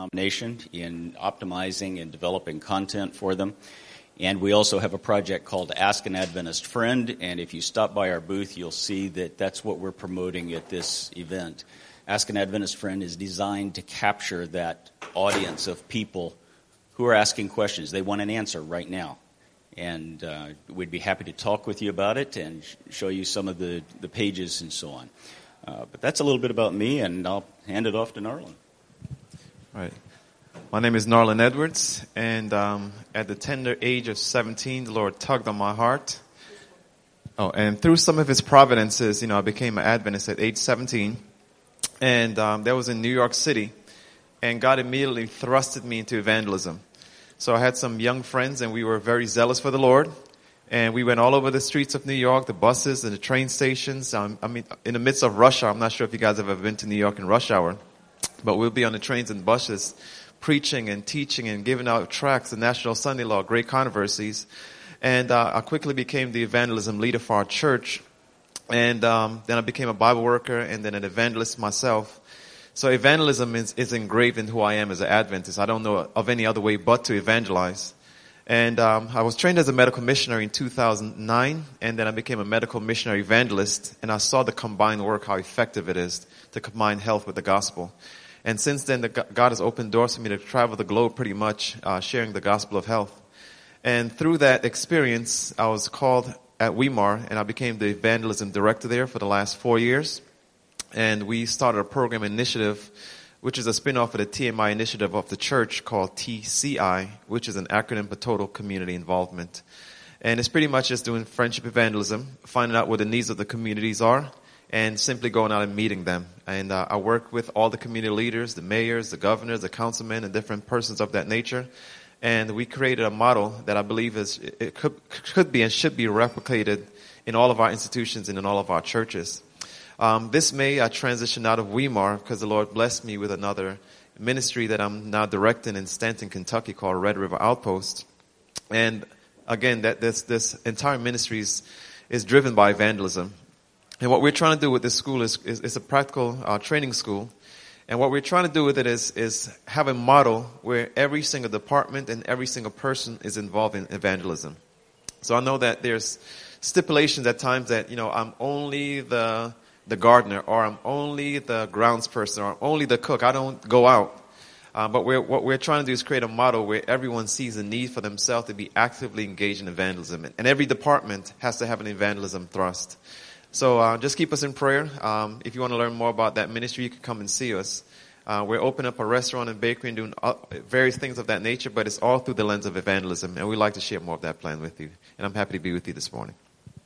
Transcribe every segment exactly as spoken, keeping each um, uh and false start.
denomination in optimizing and developing content for them. And we also have a project called Ask an Adventist Friend, and if you stop by our booth, you'll see that that's what we're promoting at this event. Ask an Adventist Friend is designed to capture that audience of people who are asking questions. They want an answer right now. And uh, we'd be happy to talk with you about it and sh- show you some of the, the pages and so on. Uh, but that's a little bit about me, and I'll hand it off to Narlin. All right. My name is Narlin Edwards, and um, at the tender age of seventeen, the Lord tugged on my heart. Oh, and through some of His providences, you know, I became an Adventist at age seventeen, and um, that was in New York City, and God immediately thrusted me into evangelism. So I had some young friends, and we were very zealous for the Lord, and we went all over the streets of New York, the buses and the train stations. Um, I mean, in the midst of rush hour. I'm not sure if you guys have ever been to New York in rush hour, but we'll be on the trains and buses, preaching and teaching and giving out tracts, the National Sunday Law, great controversies. And uh, I quickly became the evangelism leader for our church. And um, then I became a Bible worker and then an evangelist myself. So evangelism is, is engraved in who I am as an Adventist. I don't know of any other way but to evangelize. And um, I was trained as a medical missionary in two thousand nine, and then I became a medical missionary evangelist, and I saw the combined work, how effective it is to combine health with the gospel. And since then, the, God has opened doors for me to travel the globe pretty much, uh, sharing the gospel of health. And through that experience, I was called at Weimar, and I became the evangelism director there for the last four years. And we started a program initiative, which is a spin-off of the T M I initiative of the church called T C I, which is an acronym for Total Community Involvement. And it's pretty much just doing friendship evangelism, finding out what the needs of the communities are, and simply going out and meeting them. And uh, I work with all the community leaders, the mayors, the governors, the councilmen, and different persons of that nature. And we created a model that I believe is it could, could be and should be replicated in all of our institutions and in all of our churches. Um, this May, I transitioned out of Weimar because the Lord blessed me with another ministry that I'm now directing in Stanton, Kentucky, called Red River Outpost. And again, that this this entire ministry is, is driven by evangelism. And what we're trying to do with this school is, is, is a practical uh, training school. And what we're trying to do with it is, is have a model where every single department and every single person is involved in evangelism. So I know that there's stipulations at times that, you know, I'm only the the gardener, or I'm only the groundsperson, or I'm only the cook. I don't go out. Uh, but we're, what we're trying to do is create a model where everyone sees a need for themselves to be actively engaged in evangelism. And every department has to have an evangelism thrust. So uh, just keep us in prayer. Um, if you want to learn more about that ministry, you can come and see us. Uh, we're opening up a restaurant and bakery and doing uh, various things of that nature, but it's all through the lens of evangelism. And we'd like to share more of that plan with you. And I'm happy to be with you this morning.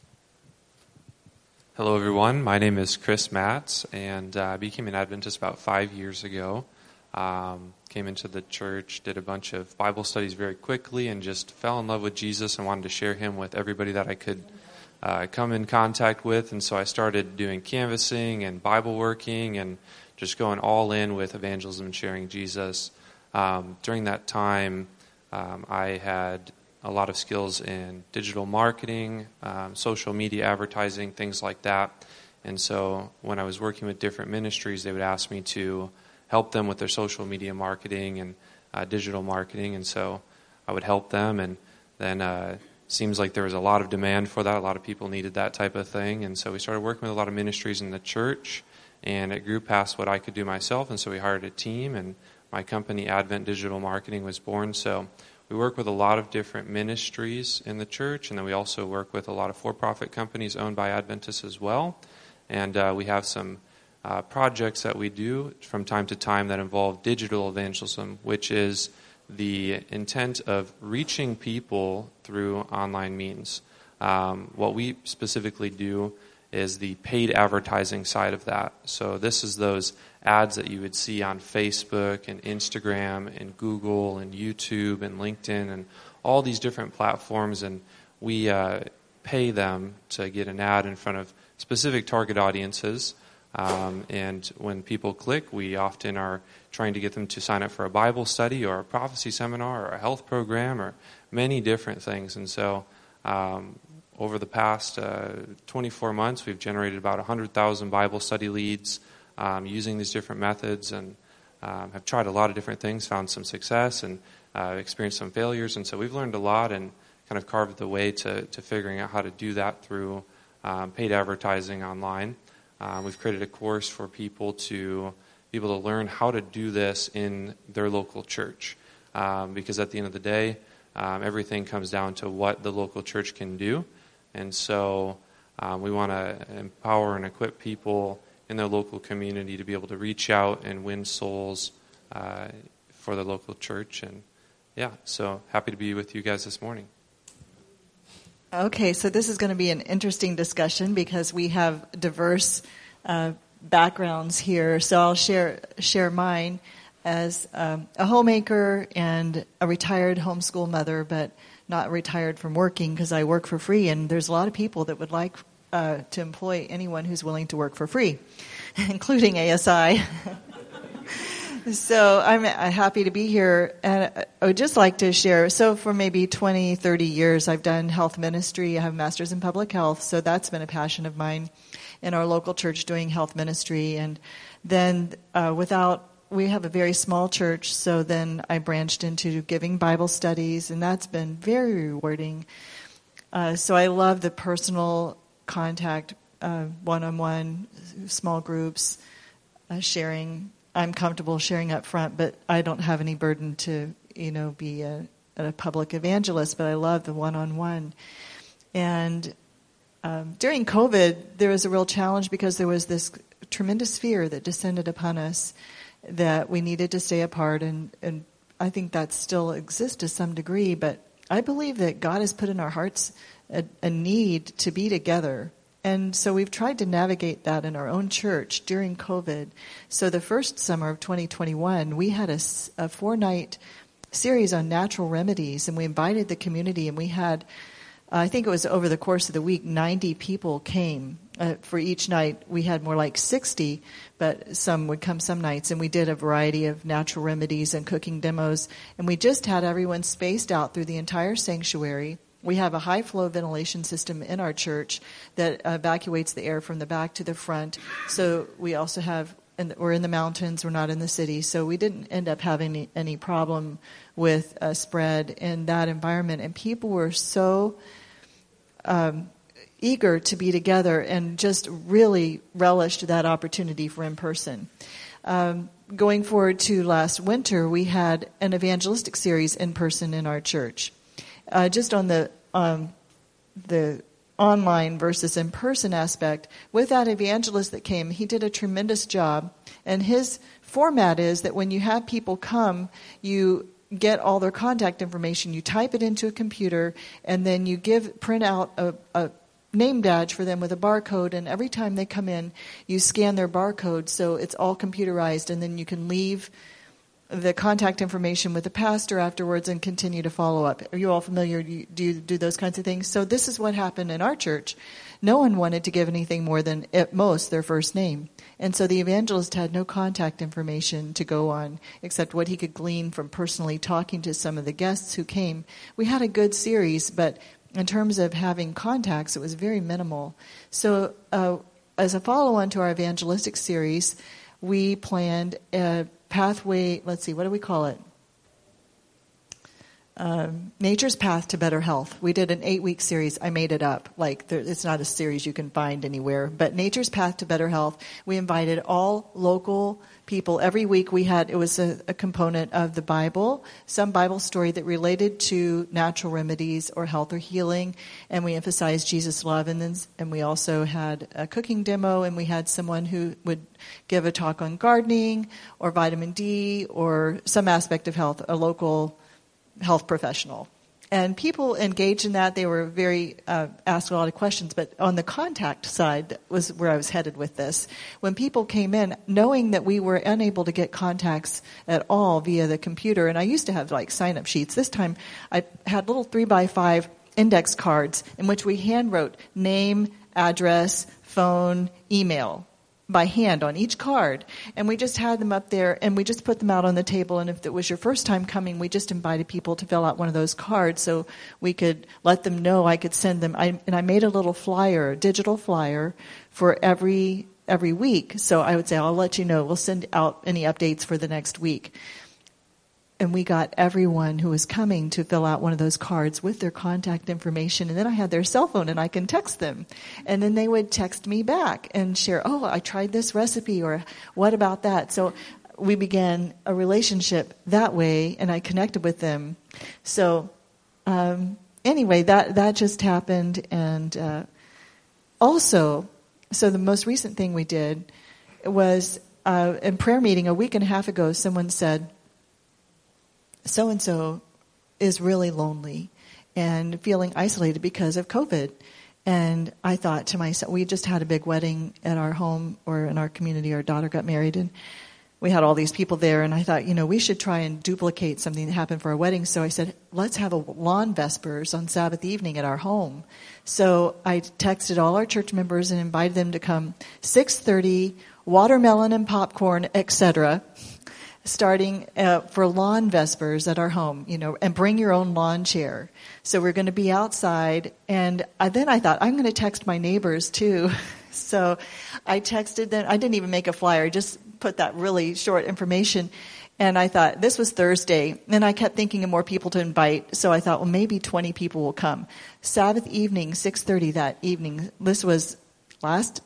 Hello, everyone. My name is Chris Matz, and uh, I became an Adventist about five years ago. Um, came into the church, did a bunch of Bible studies very quickly, and just fell in love with Jesus and wanted to share Him with everybody that I could uh, come in contact with. And so I started doing canvassing and Bible working and just going all in with evangelism and sharing Jesus. Um, during that time, um, I had a lot of skills in digital marketing, um, social media advertising, things like that. And so when I was working with different ministries, they would ask me to help them with their social media marketing and uh, digital marketing. And so I would help them. And then uh, seems like there was a lot of demand for that. A lot of people needed that type of thing. And so we started working with a lot of ministries in the church. And it grew past what I could do myself. And so we hired a team. And my company, Advent Digital Marketing, was born. So we work with a lot of different ministries in the church, and then we also work with a lot of for-profit companies owned by Adventists as well. And uh, we have some uh, projects that we do from time to time that involve digital evangelism, which is the intent of reaching people through online means. Um, what we specifically do is the paid advertising side of that. So this is those ads that you would see on Facebook and Instagram and Google and YouTube and LinkedIn and all these different platforms, and we uh, pay them to get an ad in front of specific target audiences. Um, and when people click, we often are trying to get them to sign up for a Bible study or a prophecy seminar or a health program or many different things. And so um, over the past uh, twenty-four months, we've generated about one hundred thousand Bible study leads um, using these different methods. And um, have tried a lot of different things, found some success, and uh, experienced some failures. And so we've learned a lot and kind of carved the way to, to figuring out how to do that through um, paid advertising online. Uh, we've created a course for people to be able to learn how to do this in their local church. Um, because at the end of the day, um, everything comes down to what the local church can do. And so um, we want to empower and equip people in their local community to be able to reach out and win souls uh, for the local church. And yeah, so happy to be with you guys this morning. Okay, so this is going to be an interesting discussion because we have diverse uh, backgrounds here. So I'll share share mine as um, a homemaker and a retired homeschool mother, but not retired from working because I work for free. And there's a lot of people that would like uh, to employ anyone who's willing to work for free, including A S I. So I'm happy to be here, and I would just like to share. So for maybe twenty, thirty years, I've done health ministry. I have a master's in public health, so that's been a passion of mine in our local church, doing health ministry. And then uh, without, we have a very small church, so then I branched into giving Bible studies, and that's been very rewarding. Uh, so I love the personal contact, uh, one-on-one, small groups, uh, sharing. I'm comfortable sharing up front, but I don't have any burden to, you know, be a, a public evangelist, but I love the one-on-one. And um, during COVID, there was a real challenge because there was this tremendous fear that descended upon us that we needed to stay apart, and, and I think that still exists to some degree, but I believe that God has put in our hearts a, a need to be together. And so we've tried to navigate that in our own church during COVID. So the first summer of twenty twenty-one, we had a, a four-night series on natural remedies, and we invited the community, and we had, uh, I think it was over the course of the week, ninety people came. Uh, for each night, we had more like sixty, but some would come some nights, and we did a variety of natural remedies and cooking demos, and we just had everyone spaced out through the entire sanctuary. We have a high-flow ventilation system in our church that evacuates the air from the back to the front. So we also have, and we're in the mountains, we're not in the city, so we didn't end up having any, any problem with uh, spread in that environment. And people were so um, eager to be together and just really relished that opportunity for in-person. Um, going forward to last winter, we had an evangelistic series in person in our church. Uh, just on the um, the online versus in-person aspect, with that evangelist that came, he did a tremendous job. And his format is that when you have people come, you get all their contact information, you type it into a computer, and then you give print out a, a name badge for them with a barcode, and every time they come in, you scan their barcode, so it's all computerized, and then you can leave the contact information with the pastor afterwards and continue to follow up. Are you all familiar? Do you do those kinds of things? So this is what happened in our church. No one wanted to give anything more than, at most, their first name. And so the evangelist had no contact information to go on except what he could glean from personally talking to some of the guests who came. We had a good series, but in terms of having contacts, it was very minimal. So uh, as a follow-on to our evangelistic series, we planned a pathway, let's see, what do we call it? Um, Nature's Path to Better Health. We did an eight-week series. I made it up. Like, there, it's not a series you can find anywhere. But Nature's Path to Better Health, we invited all local people. Every week we had, it was a, a component of the Bible, some Bible story that related to natural remedies or health or healing, and we emphasized Jesus' love. And then, and we also had a cooking demo, and we had someone who would give a talk on gardening or vitamin D or some aspect of health, a local health professional. And people engaged in that. They were very, uh, asked a lot of questions. But on the contact side was where I was headed with this. When people came in, knowing that we were unable to get contacts at all via the computer, and I used to have like sign-up sheets. This time I had little three by five index cards in which we hand wrote name, address, phone, email by hand on each card, and we just had them up there, and we just put them out on the table. And if it was your first time coming, we just invited people to fill out one of those cards so we could let them know. I could send them, I, and I made a little flyer, a digital flyer, for every every week. So I would say, I'll let you know. We'll send out any updates for the next week. And we got everyone who was coming to fill out one of those cards with their contact information. And then I had their cell phone and I can text them. And then they would text me back and share, oh, I tried this recipe, or what about that? So we began a relationship that way, and I connected with them. So um, anyway, that, that just happened. And uh, also, so the most recent thing we did was uh, in prayer meeting a week and a half ago, someone said, so-and-so is really lonely and feeling isolated because of COVID. And I thought to myself, we just had a big wedding at our home, or in our community. Our daughter got married, and we had all these people there. And I thought, you know, we should try and duplicate something that happened for our wedding. So I said, let's have a lawn vespers on Sabbath evening at our home. So I texted all our church members and invited them to come six thirty, watermelon and popcorn, et cetera, starting uh, for lawn vespers at our home, you know, and bring your own lawn chair. So we're going to be outside. And I, then I thought, I'm going to text my neighbors too. So I texted them. I didn't even make a flyer. I just put that really short information. And I thought, this was Thursday. And I kept thinking of more people to invite. So I thought, well, maybe twenty people will come. Sabbath evening, six thirty that evening. This was last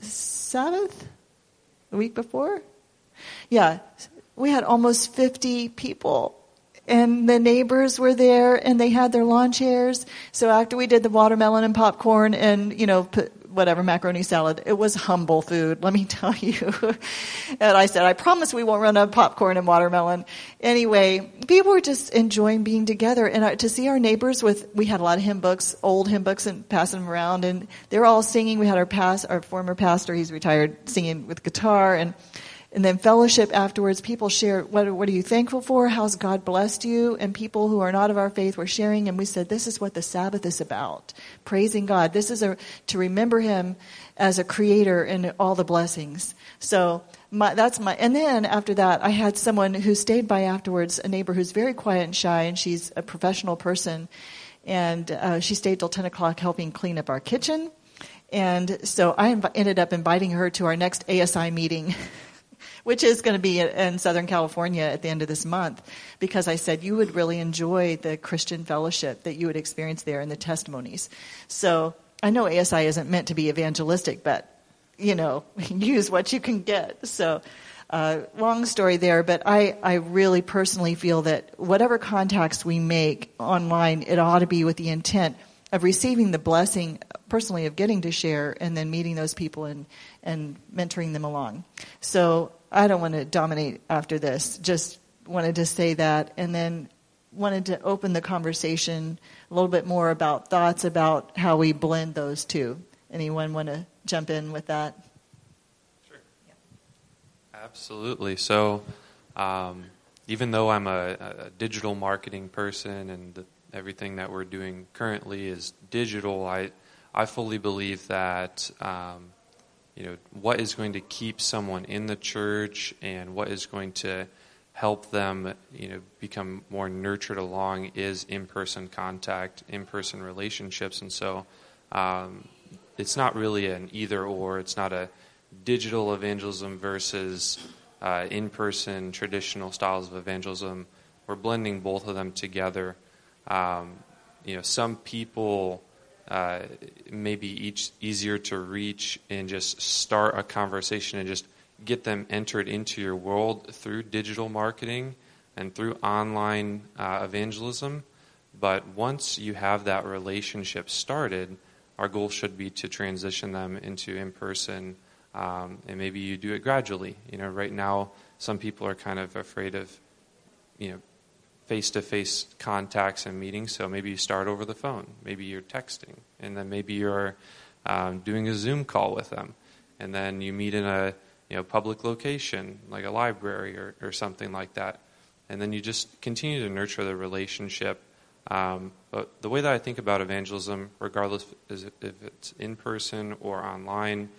Sabbath? The week before? Yeah. We had almost fifty people, and the neighbors were there, and they had their lawn chairs. So after we did the watermelon and popcorn and, you know, put whatever, macaroni salad, it was humble food, let me tell you. And I said, I promise we won't run out of popcorn and watermelon. Anyway, people were just enjoying being together. And to see our neighbors with, we had a lot of hymn books, old hymn books, and passing them around, and they were all singing. We had our past, our former pastor, he's retired, singing with guitar, and And then fellowship afterwards, people share, what, what are you thankful for? How's God blessed you? And people who are not of our faith were sharing, and we said, this is what the Sabbath is about. Praising God. This is a, to remember Him as a creator and all the blessings. So my, that's my, and then after that, I had someone who stayed by afterwards, a neighbor who's very quiet and shy, and she's a professional person. And uh, she stayed till ten o'clock helping clean up our kitchen. And so I inv- ended up inviting her to our next A S I meeting, which is going to be in Southern California at the end of this month, because I said you would really enjoy the Christian fellowship that you would experience there and the testimonies. So I know A S I isn't meant to be evangelistic, but, you know, use what you can get. So uh, long story there, but I, I really personally feel that whatever contacts we make online, it ought to be with the intent of receiving the blessing personally of getting to share and then meeting those people and, and mentoring them along. So I don't want to dominate after this, just wanted to say that, and then wanted to open the conversation a little bit more about thoughts about how we blend those two. Anyone want to jump in with that? Sure. Yeah. Absolutely. So um, even though I'm a, a digital marketing person and the, everything that we're doing currently is digital, I, I fully believe that um, you know, what is going to keep someone in the church and what is going to help them, you know, become more nurtured along is in-person contact, in-person relationships. And so um, it's not really an either or. It's not a digital evangelism versus uh, in-person traditional styles of evangelism. We're blending both of them together. Um, you know, some people Uh, maybe each easier to reach and just start a conversation and just get them entered into your world through digital marketing and through online uh, evangelism. But once you have that relationship started, our goal should be to transition them into in-person, um, and maybe you do it gradually. You know, right now some people are kind of afraid of, you know, face-to-face contacts and meetings, so maybe you start over the phone. Maybe you're texting, and then maybe you're um, doing a Zoom call with them, and then you meet in a you know public location, like a library or, or something like that, and then you just continue to nurture the relationship. Um, but the way that I think about evangelism, regardless if it's in person or online,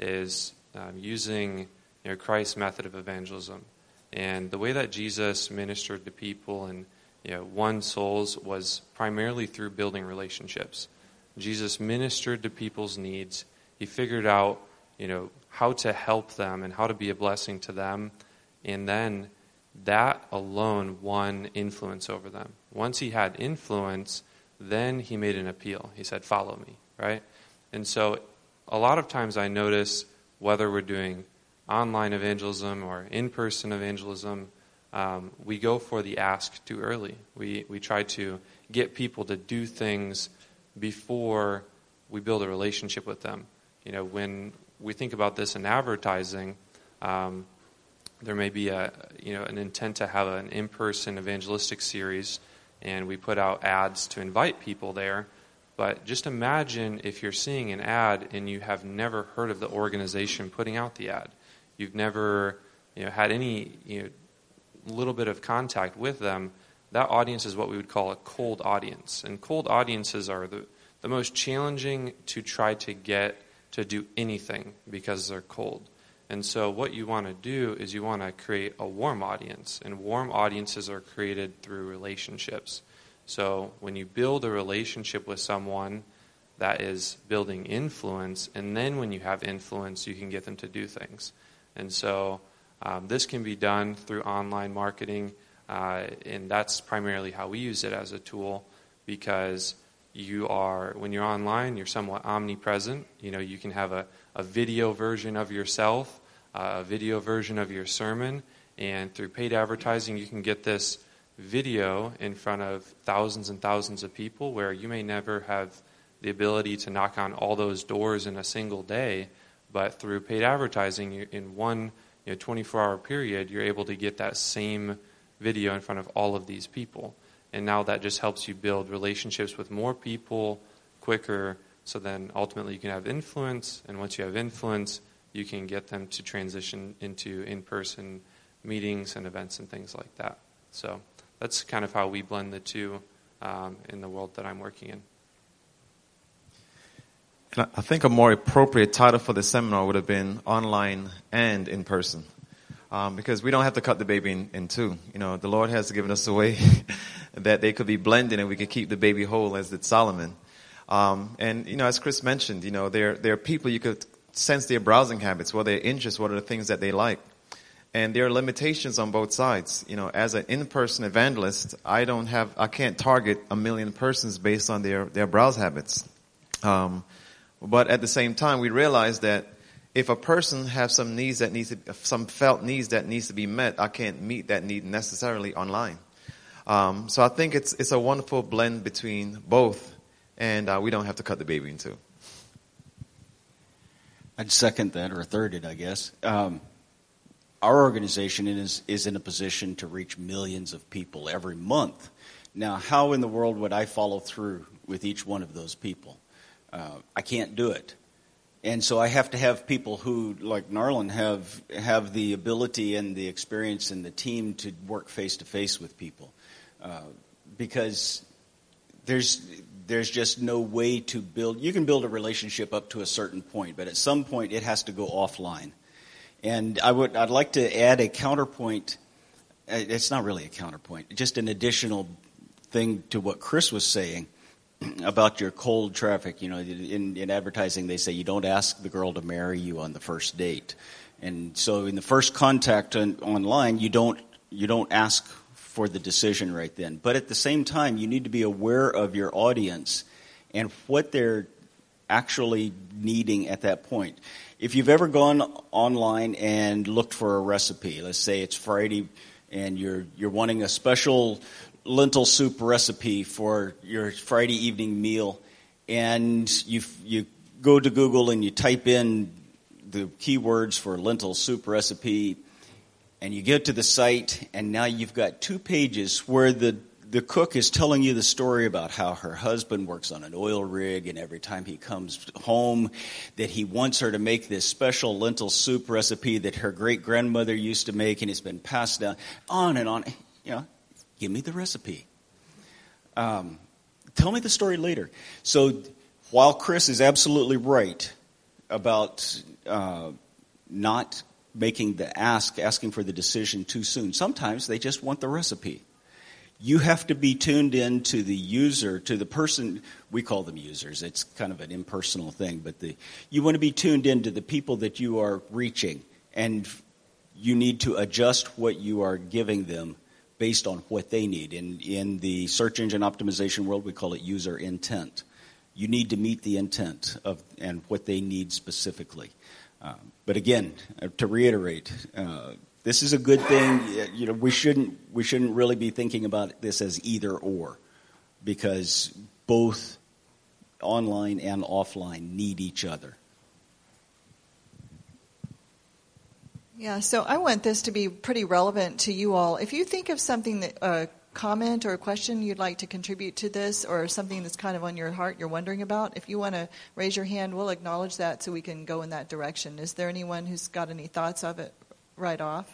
is um, using you know Christ's method of evangelism. And the way that Jesus ministered to people and you know won souls was primarily through building relationships. Jesus ministered to people's needs. He figured out you know how to help them and how to be a blessing to them. And then that alone won influence over them. Once he had influence, then he made an appeal. He said, follow me, right? And so a lot of times I notice whether we're doing online evangelism or in-person evangelism, um, we go for the ask too early. We we try to get people to do things before we build a relationship with them. You know, when we think about this in advertising, um, there may be a you know an intent to have an in-person evangelistic series, and we put out ads to invite people there. But just imagine if you're seeing an ad and you have never heard of the organization putting out the ad. You've never you know, had any you know, little bit of contact with them. That audience is what we would call a cold audience. And cold audiences are the, the most challenging to try to get to do anything because they're cold. And so what you want to do is you want to create a warm audience. And warm audiences are created through relationships. So when you build a relationship with someone, that is building influence, and then when you have influence, you can get them to do things. And so um, this can be done through online marketing, uh, and that's primarily how we use it as a tool, because you are, when you're online, you're somewhat omnipresent. You know, you can have a, a video version of yourself, uh, a video version of your sermon, and through paid advertising, you can get this video in front of thousands and thousands of people where you may never have the ability to knock on all those doors in a single day, but through paid advertising, you, in one you know, twenty-four hour period, you're able to get that same video in front of all of these people. And now that just helps you build relationships with more people quicker, so then ultimately you can have influence, and once you have influence, you can get them to transition into in-person meetings and events and things like that. So that's kind of how we blend the two um, in the world that I'm working in. And I think a more appropriate title for the seminar would have been online and in person, um, because we don't have to cut the baby in, in two. You know, the Lord has given us a way that they could be blended and we could keep the baby whole, as did Solomon. Um, and you know, as Chris mentioned, you know, there there are people you could sense their browsing habits, what their interests, what are the things that they like. And there are limitations on both sides. You know, as an in-person evangelist, I don't have, I can't target a million persons based on their, their browse habits. Um, but at the same time, we realize that if a person has some needs that needs to, some felt needs that needs to be met, I can't meet that need necessarily online. Um, so I think it's, it's a wonderful blend between both, and uh, we don't have to cut the baby in two. I'd second that, or third it, I guess. Um, Our organization is is in a position to reach millions of people every month. Now, how in the world would I follow through with each one of those people? Uh, I can't do it. And so I have to have people who, like Narlin, have have the ability and the experience and the team to work face-to-face with people. Uh, because there's there's just no way to build. You can build a relationship up to a certain point, but at some point it has to go offline. And I would, I'd like to add a counterpoint. It's not really a counterpoint, just an additional thing to what Chris was saying about your cold traffic. You know, in, in advertising, they say you don't ask the girl to marry you on the first date. And so in the first contact on, online, you don't, you don't ask for the decision right then. But at the same time, you need to be aware of your audience and what they're actually needing at that point. If you've ever gone online and looked for a recipe, let's say it's Friday and you're you're wanting a special lentil soup recipe for your Friday evening meal, and you you go to Google and you type in the keywords for lentil soup recipe, and you get to the site, and now you've got two pages where the The cook is telling you the story about how her husband works on an oil rig, and every time he comes home that he wants her to make this special lentil soup recipe that her great-grandmother used to make, and it's been passed down, on and on. You know, give me the recipe. Um, tell me the story later. So while Chris is absolutely right about uh, not making the ask, asking for the decision too soon, sometimes they just want the recipe. you have to be tuned in to the user, to the person. We call them users. It's kind of an impersonal thing, but the you want to be tuned in to the people that you are reaching, and you need to adjust what you are giving them based on what they need. In in the search engine optimization world, we call it user intent. You need to meet the intent of and what they need specifically. Uh, but again, uh, to reiterate. Uh, This is a good thing. You know, we shouldn't we shouldn't really be thinking about this as either or, because both online and offline need each other. Yeah, so I want this to be pretty relevant to you all. If you think of something that a comment or a question you'd like to contribute to this, or something that's kind of on your heart you're wondering about, if you want to raise your hand, we'll acknowledge that so we can go in that direction. Is there anyone who's got any thoughts of it right off?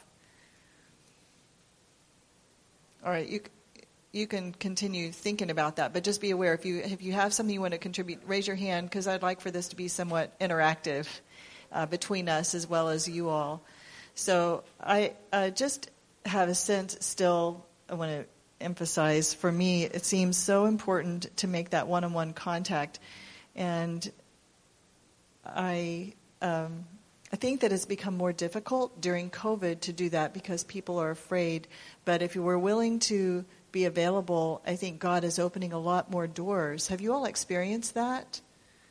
All right, you you can continue thinking about that, but just be aware if you if you have something you want to contribute, raise your hand, because I'd like for this to be somewhat interactive uh, between us as well as you all. So I uh, just have a sense still. I want to emphasize, for me, it seems so important to make that one-on-one contact, and I. Um, I think that it's become more difficult during COVID to do that because people are afraid. But if you were willing to be available, I think God is opening a lot more doors. Have you all experienced that?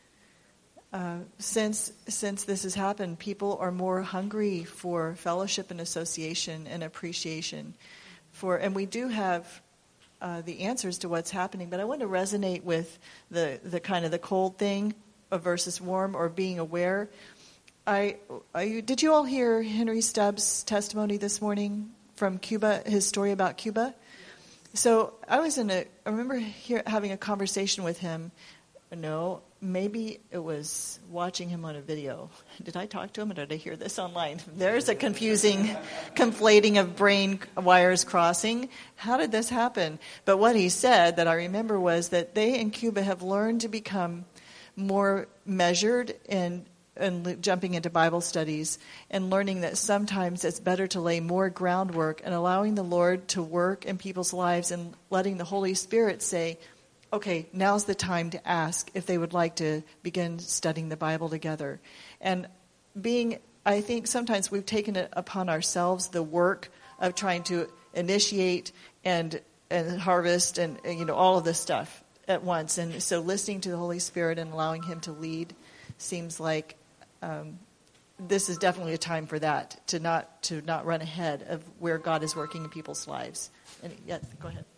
Uh, since since this has happened, people are more hungry for fellowship and association and appreciation. For and we do have uh, the answers to what's happening. But I want to resonate with the, the kind of the cold thing versus warm, or being aware. I, I, did you all hear Henry Stubbs' testimony this morning from Cuba, his story about Cuba? So I was in a, I remember hear, having a conversation with him. No, maybe it was watching him on a video. Did I talk to him, or did I hear this online? There's a confusing conflating of brain wires crossing. How did this happen? But what he said that I remember was that they in Cuba have learned to become more measured in and jumping into Bible studies and learning that sometimes it's better to lay more groundwork and allowing the Lord to work in people's lives and letting the Holy Spirit say, okay, now's the time to ask if they would like to begin studying the Bible together. And being, I think sometimes we've taken it upon ourselves the work of trying to initiate and and harvest and, you know, all of this stuff at once. And so listening to the Holy Spirit and allowing Him to lead seems like Um, this is definitely a time for that, to not to not run ahead of where God is working in people's lives. And, yeah, go ahead.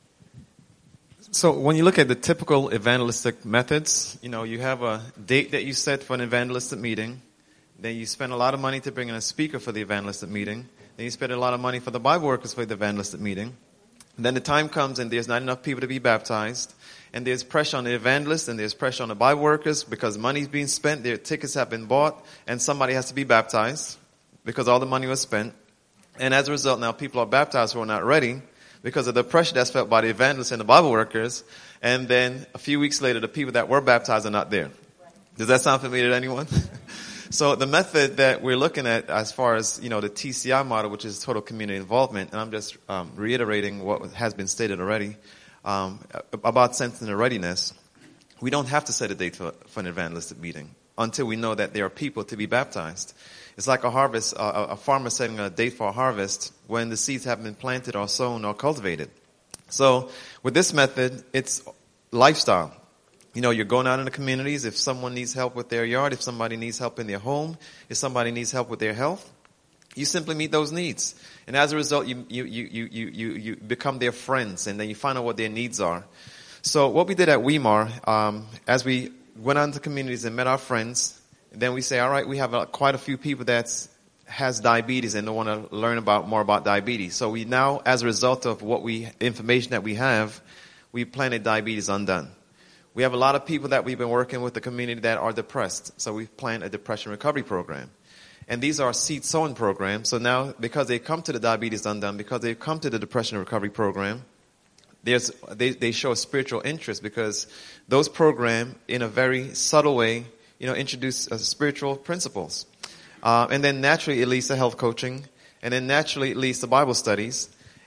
So when you look at the typical evangelistic methods, you know, you have a date that you set for an evangelistic meeting. Then you spend a lot of money to bring in a speaker for the evangelistic meeting. Then you spend a lot of money for the Bible workers for the evangelistic meeting. And then the time comes and there's not enough people to be baptized. And there's pressure on the evangelists and there's pressure on the Bible workers because money's being spent, their tickets have been bought, and somebody has to be baptized because all the money was spent. And as a result, now people are baptized who are not ready because of the pressure that's felt by the evangelists and the Bible workers. And then a few weeks later, the people that were baptized are not there. Does that sound familiar to anyone? So the method that we're looking at as far as, you know, the T C I model, which is total community involvement, and I'm just um, reiterating what has been stated already, Um, about sensing the readiness, we don't have to set a date for, for an evangelistic meeting until we know that there are people to be baptized. It's like a harvest, uh, a farmer setting a date for a harvest when the seeds have been planted or sown or cultivated. So with this method, it's lifestyle. You know, you're going out in the communities. If someone needs help with their yard, if somebody needs help in their home, if somebody needs help with their health, you simply meet those needs. And as a result, you, you, you, you, you, you become their friends, and then you find out what their needs are. So what we did at Weimar, um, as we went out into communities and met our friends, then we say, all right, we have uh, quite a few people that has diabetes and they want to learn about more about diabetes. So we now, as a result of what we, information that we have, we planted Diabetes Undone. We have a lot of people that we've been working with the community that are depressed. So we've planned a depression recovery program. And these are seed sowing programs. So now, because they come to the Diabetes Undone, because they've come to the Depression Recovery Program, there's, they, they show a spiritual interest because those programs, in a very subtle way, you know, introduce uh, spiritual principles. Uh, and then naturally it leads to health coaching. And then naturally it leads to Bible studies.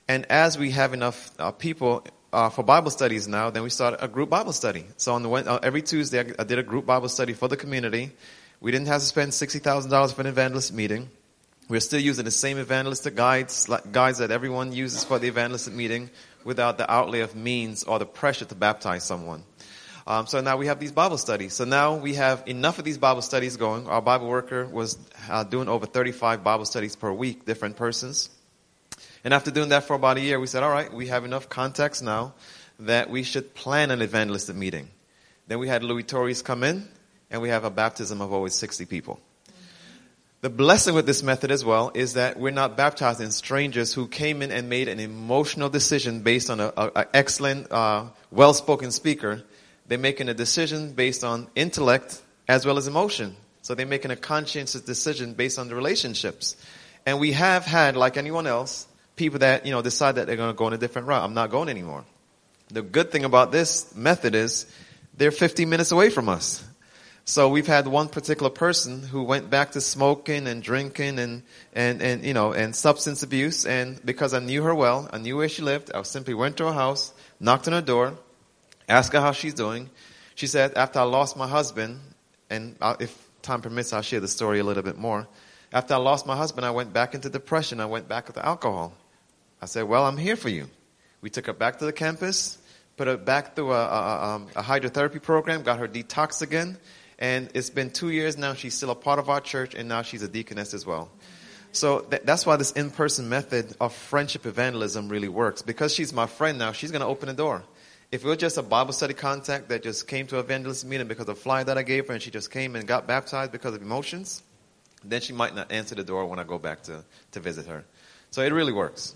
And as we have enough uh, people uh, for Bible studies now, then we started a group Bible study. So on the uh, every Tuesday, I, I did a group Bible study for the community. We didn't have to spend sixty thousand dollars for an evangelist meeting. We're still using the same evangelistic guides, guides that everyone uses for the evangelistic meeting, without the outlay of means or the pressure to baptize someone. Um, so now we have these Bible studies. So now we have enough of these Bible studies going. Our Bible worker was uh, doing over thirty-five Bible studies per week, different persons. And after doing that for about a year, we said, all right, we have enough context now that we should plan an evangelistic meeting. Then we had Louis Torres come in, and we have a baptism of over sixty people. The blessing with this method as well is that we're not baptizing strangers who came in and made an emotional decision based on an excellent, uh, well-spoken speaker. They're making a decision based on intellect as well as emotion. So they're making a conscientious decision based on the relationships. And we have had, like anyone else, people that, you know, decide that they're going to go in a different route. I'm not going anymore. The good thing about this method is they're fifteen minutes away from us. So we've had one particular person who went back to smoking and drinking and, and, and, you know, and substance abuse. And because I knew her well, I knew where she lived, I simply went to her house, knocked on her door, asked her how she's doing. She said, after I lost my husband, and I'll, if time permits, I'll share the story a little bit more. After I lost my husband, I went back into depression. I went back to alcohol. I said, well, I'm here for you. We took her back to the campus, put her back through a, a, a hydrotherapy program, got her detoxed again. And it's been two years now. She's still a part of our church, and now she's a deaconess as well. So th- that's why this in-person method of friendship evangelism really works. Because she's my friend now, she's going to open the door. If it was just a Bible study contact that just came to an evangelist meeting because of the flyer that I gave her, and she just came and got baptized because of emotions, then she might not answer the door when I go back to, to visit her. So it really works.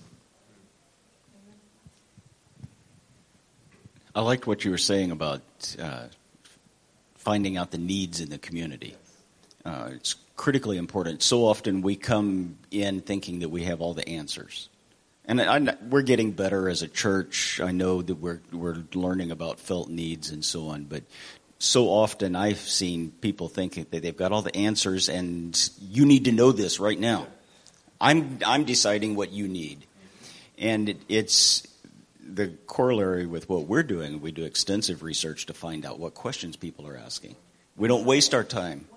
I liked what you were saying about uh, finding out the needs in the community. Uh, it's critically important. So often we come in thinking that we have all the answers. And I, we're getting better as a church. I know that we're we're learning about felt needs and so on. But so often I've seen people think that they've got all the answers and you need to know this right now. I'm I'm deciding what you need. And it, it's the corollary with what we're doing. We do extensive research to find out what questions people are asking. We don't waste our time.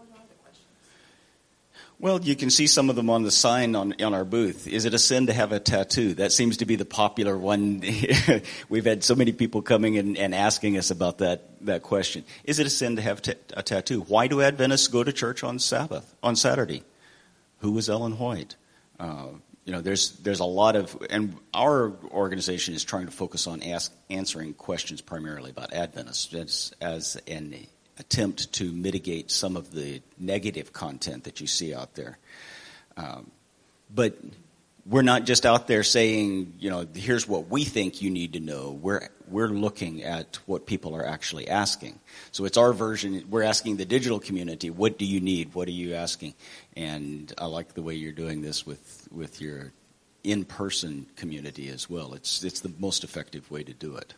Well, you can see some of them on the sign on, on our booth. Is it a sin to have a tattoo? That seems to be the popular one. We've had so many people coming in and asking us about that, that question. Is it a sin to have t- a tattoo? Why do Adventists go to church on Sabbath, on Saturday? Who was Ellen White? Uh, you know, there's there's a lot of, and our organization is trying to focus on ask, answering questions primarily about Adventists as, as an attempt to mitigate some of the negative content that you see out there. Um, but we're not just out there saying, you know, here's what we think you need to know. We're we're looking at what people are actually asking. So it's our version. We're asking the digital community, what do you need? What are you asking? And I like the way you're doing this with, with your in-person community as well. It's it's the most effective way to do it.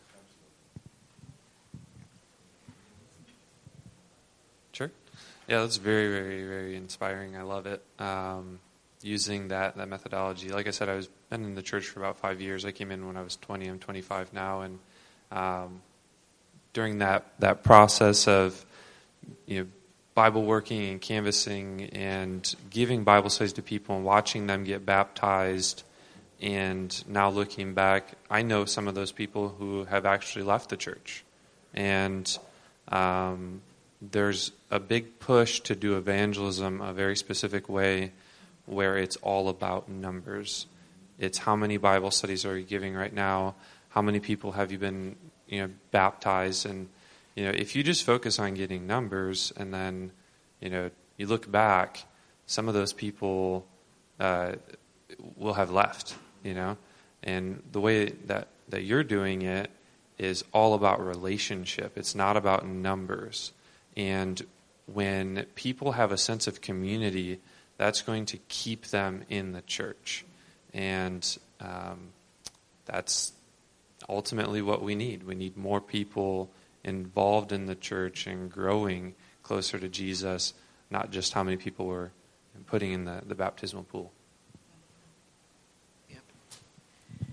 Sure. Yeah, that's very, very, very inspiring. I love it. Um, using that, that methodology. Like I said, I was been in the church for about five years. I came in when I was twenty. I'm twenty-five now. And um, during that, that process of, you know, Bible working and canvassing and giving Bible studies to people and watching them get baptized, and now looking back, I know some of those people who have actually left the church. And um, there's a big push to do evangelism a very specific way where it's all about numbers. It's how many Bible studies are you giving right now? How many people have you been, you know, baptized? And, you know, if you just focus on getting numbers and then, you know, you look back, some of those people uh, will have left, you know. And the way that, that you're doing it is all about relationship. It's not about numbers. And when people have a sense of community, that's going to keep them in the church. And um, that's ultimately what we need. We need more people involved in the church and growing closer to Jesus, not just how many people we're putting in the, the baptismal pool. Yep.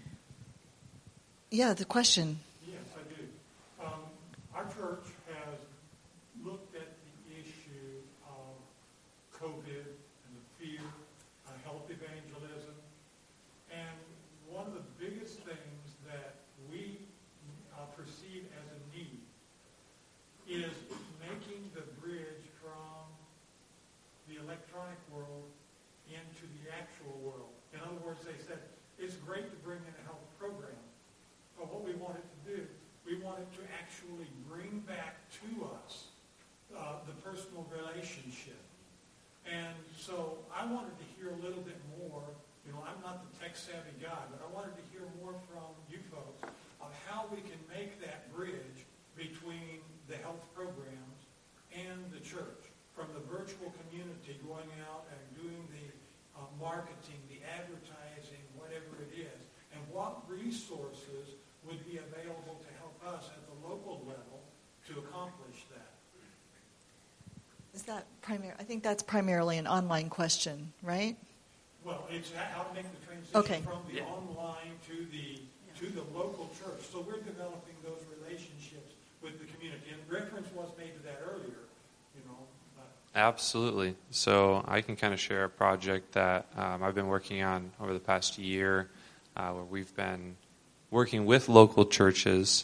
Yeah, the question. Yes, I do. Um, our church has looked at the issue of COVID and the fear, uh, health evangelism, and one of the biggest things that we uh, perceive as a need is making the bridge from the electronic world into the actual world. In other words, they said, it's great to bring in a health program, but what we want it to do, we want it to actually bring back to us uh, the personal relationship. And so I wanted to hear a little bit more, you know, I'm not the tech-savvy guy, but I wanted to hear more from you folks of how we can make that bridge between the health programs and the church, from the virtual community going out and doing the uh, marketing, the advertising, whatever it is, and what resources would be available to help us at the local level to accomplish that. Is that primary? I think that's primarily an online question, right? Well, it's how to make the transition Okay. from the Yeah. online to the to the local church. So we're developing those relationships with the community. And reference was made to that earlier, you know. But. Absolutely. So I can kind of share a project that um, I've been working on over the past year, uh, where we've been working with local churches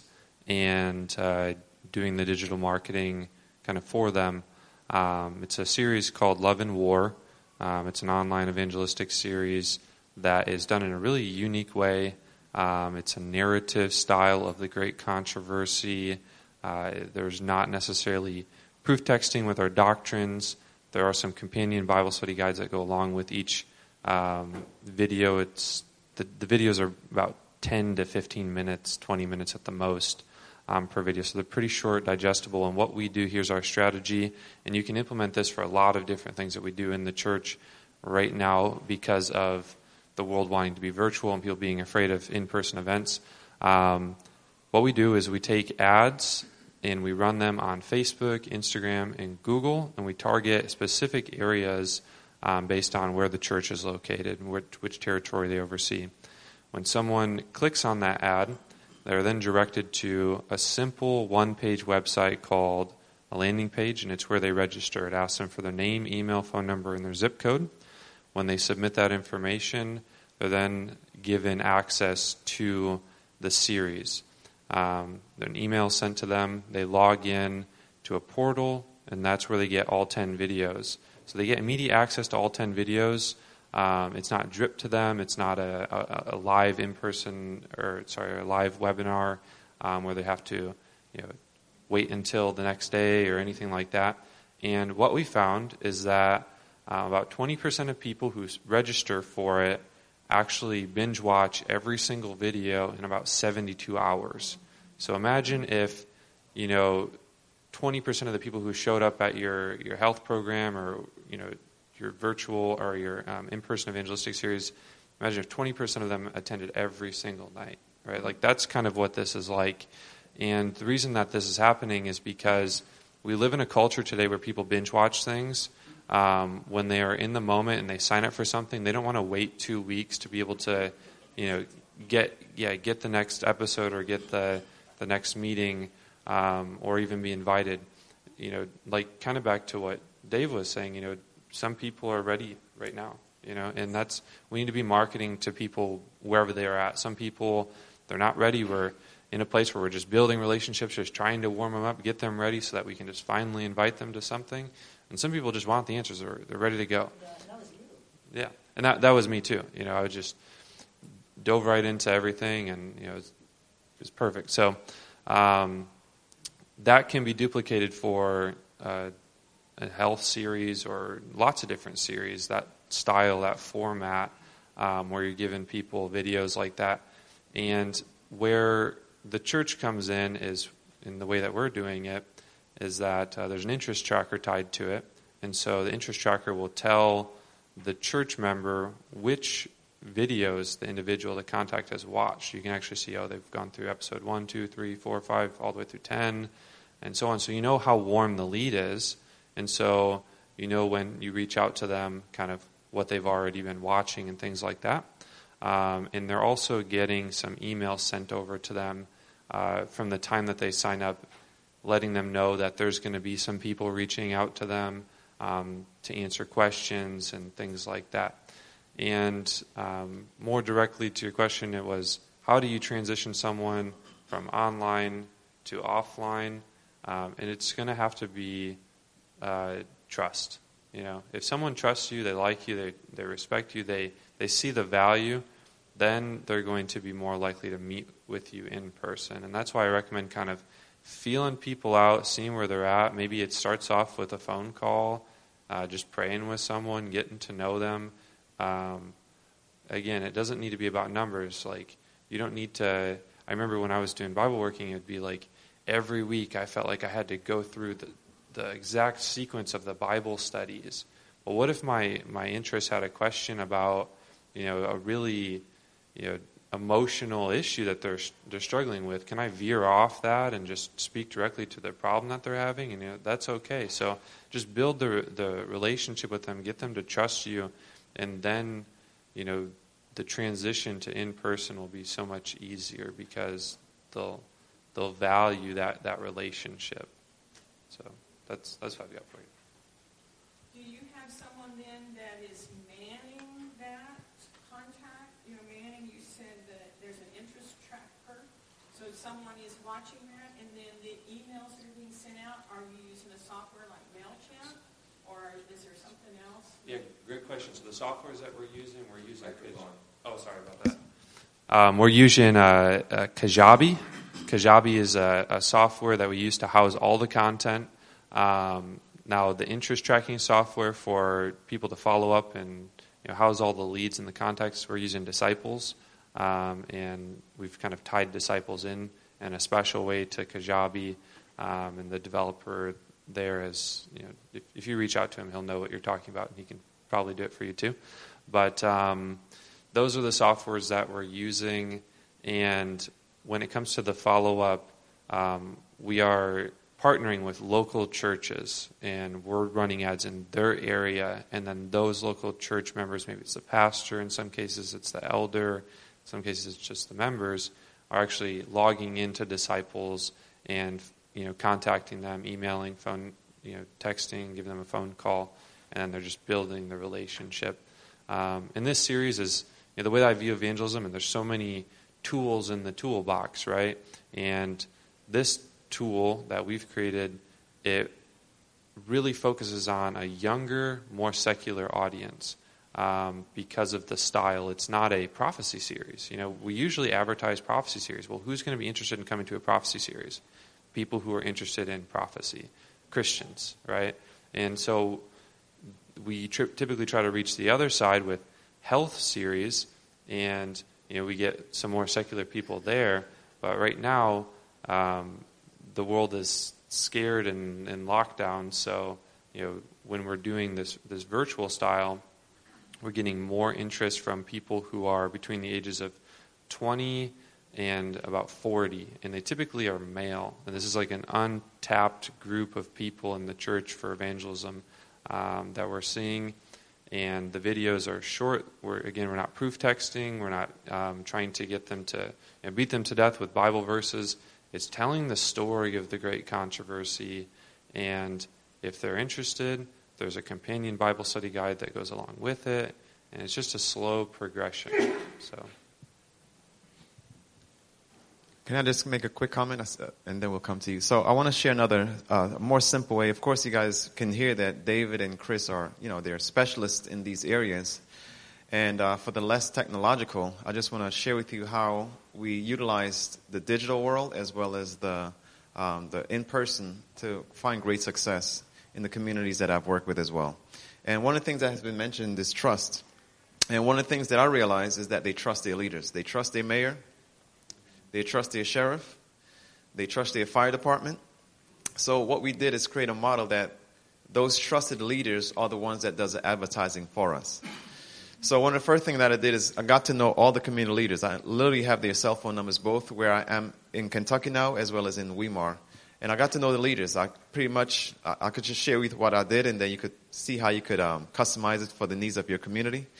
and uh, doing the digital marketing kind of for them. Um, it's a series called Love and War. Um, it's an online evangelistic series that is done in a really unique way. Um, it's a narrative style of the great controversy. Uh, there's not necessarily proof texting with our doctrines. There are some companion Bible study guides that go along with each um, video. It's the, the videos are about ten to fifteen minutes, twenty minutes at the most um, per video. So they're pretty short, digestible. And what we do, here's our strategy. And you can implement this for a lot of different things that we do in the church right now because of the world wanting to be virtual and people being afraid of in-person events. Um, what we do is we take ads and we run them on Facebook, Instagram, and Google, and we target specific areas um, based on where the church is located and which, which territory they oversee. When someone clicks on that ad, they're then directed to a simple one-page website called a landing page, and it's where they register. It asks them for their name, email, phone number, and their zip code. When they submit that information, they're then given access to the series. Um, an email is sent to them. They log in to a portal, and that's where they get all ten videos. So they get immediate access to all ten videos. Um, it's not dripped to them. It's not a, a, a live in-person or sorry, a live webinar um, where they have to, you know, wait until the next day or anything like that. And what we found is that uh, about twenty percent of people who register for it actually binge watch every single video in about seventy-two hours. So imagine if, you know, twenty percent of the people who showed up at your, your health program or, you know, your virtual or your um, in-person evangelistic series, imagine if twenty percent of them attended every single night, right? Like that's kind of what this is like. And the reason that this is happening is because we live in a culture today where people binge watch things. Um, when they are in the moment and they sign up for something, they don't want to wait two weeks to be able to, you know, get yeah get the next episode or get the the next meeting um, or even be invited. You know, like kind of back to what Dave was saying. You know, some people are ready right now. You know, and that's we need to be marketing to people wherever they are at. Some people they're not ready. We're in a place where we're just building relationships, just trying to warm them up, get them ready so that we can just finally invite them to something. And some people just want the answers. They're, they're ready to go. That was you. Yeah. And that that was me too. You know, I just dove right into everything and, you know, it was, it was perfect. So um, that can be duplicated for uh, a health series or lots of different series, that style, that format, um, where you're giving people videos like that. And where the church comes in is, in the way that we're doing it, is that uh, there's an interest tracker tied to it. And so the interest tracker will tell the church member which videos the individual, the contact, has watched. You can actually see, oh, they've gone through episode one, two, three, four, five, all the way through ten, and so on. So you know how warm the lead is. And so you know when you reach out to them kind of what they've already been watching and things like that. Um, and they're also getting some emails sent over to them uh, from the time that they sign up, letting them know that there's going to be some people reaching out to them um, to answer questions and things like that. And um, more directly to your question, it was, how do you transition someone from online to offline? Um, and it's going to have to be uh, trust. You know, if someone trusts you, they like you, they they respect you, they they see the value, then they're going to be more likely to meet with you in person. And that's why I recommend kind of feeling people out, seeing where they're at. Maybe it starts off with a phone call, uh, just praying with someone, getting to know them. Um, again, it doesn't need to be about numbers. Like, you don't need to. I remember when I was doing Bible working, it'd be like every week I felt like I had to go through the, the exact sequence of the Bible studies. Well, what if my, my interest had a question about, you know, a really, you know, emotional issue that they're they're struggling with? Can I veer off that and just speak directly to the problem that they're having? And you know, that's okay. So just build the the relationship with them, get them to trust you, and then, you know, the transition to in-person will be so much easier because they'll they'll value that, that relationship. So that's that's what I've got for you. Do you have someone then that is manning that contact? You know, manning, you said that there's an interest tracker. So someone is watching that, and then the emails that are being sent out, are you using a software like MailChimp? Or is there something else? Yeah, great question. So the softwares that we're using, we're using... Oh, sorry about that. Um, we're using uh, uh, Kajabi. Kajabi is a, a software that we use to house all the content. Um, now, the interest tracking software for people to follow up and, you know, house all the leads and the contacts, we're using Disciples. Um, and we've kind of tied Disciples in in a special way to Kajabi. Um, and the developer there is, you know, if, if you reach out to him, he'll know what you're talking about, and he can probably do it for you too. But um, those are the softwares that we're using. And when it comes to the follow-up, um, we are partnering with local churches, and we're running ads in their area. And then those local church members, maybe it's the pastor, in some cases it's the elder, in some cases it's just the members, are actually logging into Disciples and, you know, contacting them, emailing, phone, you know, texting, giving them a phone call, and they're just building the relationship. Um, and this series is, you know, the way that I view evangelism, and there's so many tools in the toolbox, right? And this tool that we've created, it really focuses on a younger, more secular audience um, because of the style. It's not a prophecy series. You know, we usually advertise prophecy series. Well, who's going to be interested in coming to a prophecy series? People who are interested in prophecy, Christians, right? And so we tri- typically try to reach the other side with health series, and, you know, we get some more secular people there. But right now, um, the world is scared and in lockdown. So, you know, when we're doing this this virtual style, we're getting more interest from people who are between the ages of twenty and about forty, and they typically are male. And this is like an untapped group of people in the church for evangelism um, that we're seeing. And the videos are short. We're, again, we're not proof texting. We're not um, trying to get them to, you know, beat them to death with Bible verses. It's telling the story of the great controversy. And if they're interested, there's a companion Bible study guide that goes along with it. And it's just a slow progression. So, can I just make a quick comment, and then we'll come to you? So I want to share another, uh, more simple way. Of course, you guys can hear that David and Chris are, you know, they're specialists in these areas. And uh, for the less technological, I just want to share with you how we utilized the digital world as well as the um, the in-person to find great success in the communities that I've worked with as well. And one of the things that has been mentioned is trust. And one of the things that I realize is that they trust their leaders. They trust their mayor. They trust their sheriff. They trust their fire department. So what we did is create a model that those trusted leaders are the ones that does the advertising for us. So one of the first things that I did is I got to know all the community leaders. I literally have their cell phone numbers both where I am in Kentucky now as well as in Weimar. And I got to know the leaders. I pretty much, I, I could just share with you what I did, and then you could see how you could um, customize it for the needs of your community.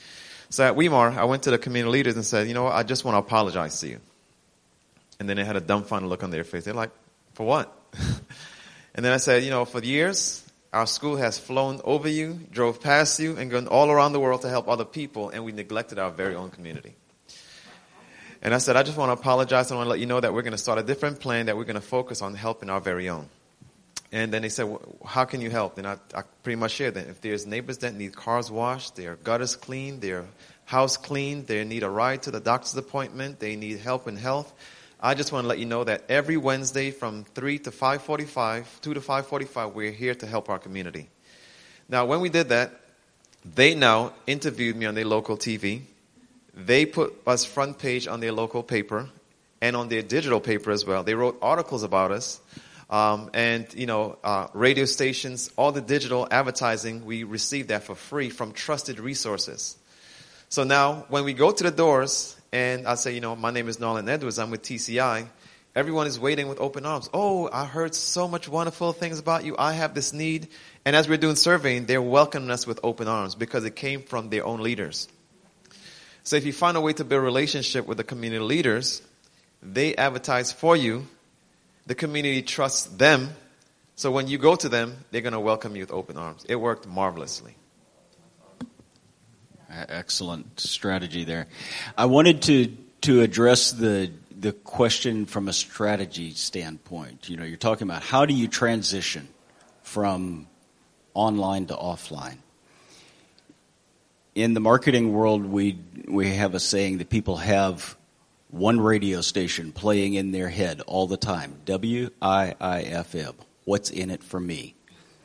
So at Weimar, I went to the community leaders and said, you know what, I just want to apologize to you. And then they had a dumbfounded look on their face. They're like, for what? And then I said, you know, for years, our school has flown over you, drove past you, and gone all around the world to help other people, and we neglected our very own community. And I said, I just want to apologize. I want to let you know that we're going to start a different plan, that we're going to focus on helping our very own. And then they said, well, how can you help? And I, I pretty much shared that if there's neighbors that need cars washed, their gutters cleaned, their house cleaned, they need a ride to the doctor's appointment, they need help in health, I just want to let you know that every Wednesday from three to five forty-five, two to five forty-five, we're here to help our community. Now, when we did that, they now interviewed me on their local T V. They put us front page on their local paper and on their digital paper as well. They wrote articles about us. Um, and, you know, uh, radio stations, all the digital advertising, we received that for free from trusted resources. So now when we go to the doors and I say, you know, my name is Nolan Edwards, I'm with T C I, everyone is waiting with open arms. Oh, I heard so much wonderful things about you. I have this need. And as we're doing surveying, they're welcoming us with open arms because it came from their own leaders. So if you find a way to build a relationship with the community leaders, they advertise for you. The community trusts them. So when you go to them, they're going to welcome you with open arms. It worked marvelously. Excellent strategy there. I wanted to to address the the question from a strategy standpoint. You know, you're talking about how do you transition from online to offline. In the marketing world, we we have a saying that people have one radio station playing in their head all the time. W I I F M. What's in it for me?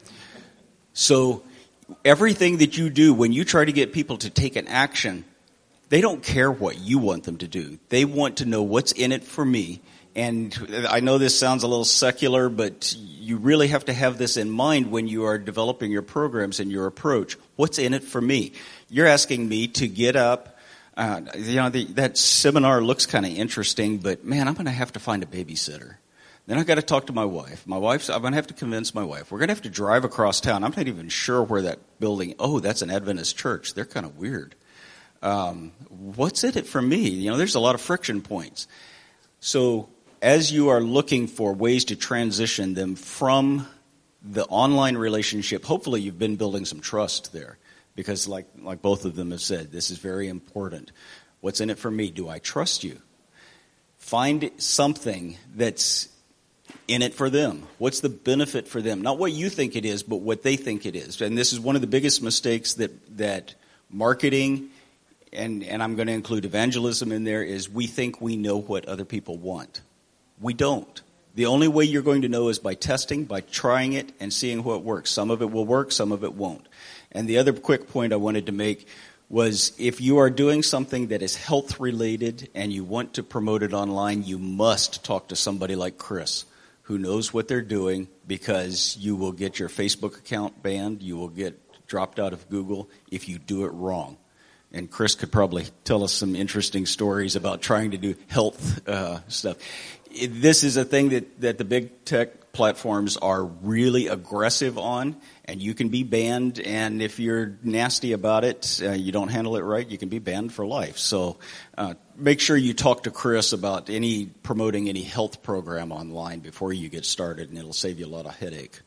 So everything that you do, when you try to get people to take an action, they don't care what you want them to do. They want to know what's in it for me. And I know this sounds a little secular, but you really have to have this in mind when you are developing your programs and your approach. What's in it for me? You're asking me to get up. Uh, you know, the, that seminar looks kind of interesting, but man, I'm going to have to find a babysitter. Then I've got to talk to my wife. My wife's, I'm going to have to convince my wife. We're going to have to drive across town. I'm not even sure where that building, oh, that's an Adventist church. They're kind of weird. Um, what's in it for me? You know, there's a lot of friction points. So as you are looking for ways to transition them from the online relationship, hopefully you've been building some trust there. Because like like both of them have said, this is very important. What's in it for me? Do I trust you? Find something that's in it for them. What's the benefit for them? Not what you think it is, but what they think it is. And this is one of the biggest mistakes that that marketing, and, and I'm going to include evangelism in there, is we think we know what other people want. We don't. The only way you're going to know is by testing, by trying it, and seeing what works. Some of it will work, some of it won't. And the other quick point I wanted to make was if you are doing something that is health related and you want to promote it online, you must talk to somebody like Chris who knows what they're doing, because you will get your Facebook account banned, you will get dropped out of Google if you do it wrong. And Chris could probably tell us some interesting stories about trying to do health uh, stuff. This is a thing that, that the big tech platforms are really aggressive on, and you can be banned, and if you're nasty about it, uh, you don't handle it right, you can be banned for life. So uh, make sure you talk to Chris about any promoting any health program online before you get started, and it'll save you a lot of headache.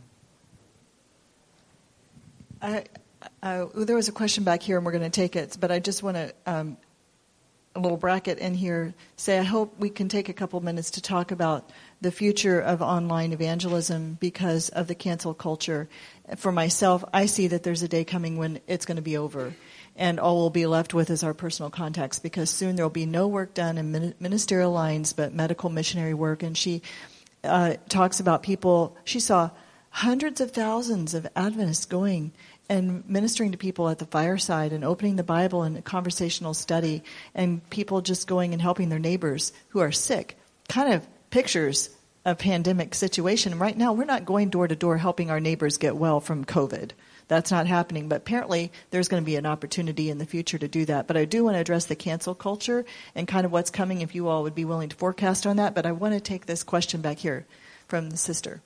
I, uh, there was a question back here, and we're going to take it, but I just want to, um, a little bracket in here, say I hope we can take a couple minutes to talk about the future of online evangelism because of the cancel culture. For myself, I see that there's a day coming when it's going to be over, and all we'll be left with is our personal contacts, because soon there will be no work done in ministerial lines but medical missionary work. And she uh, talks about people, she saw hundreds of thousands of Adventists going and ministering to people at the fireside and opening the Bible and conversational study, and people just going and helping their neighbors who are sick. Kind of pictures a pandemic situation. Right now, we're not going door to door helping our neighbors get well from COVID. That's not happening. But apparently, there's going to be an opportunity in the future to do that. But I do want to address the cancel culture and kind of what's coming, if you all would be willing to forecast on that. But I want to take this question back here from the sister.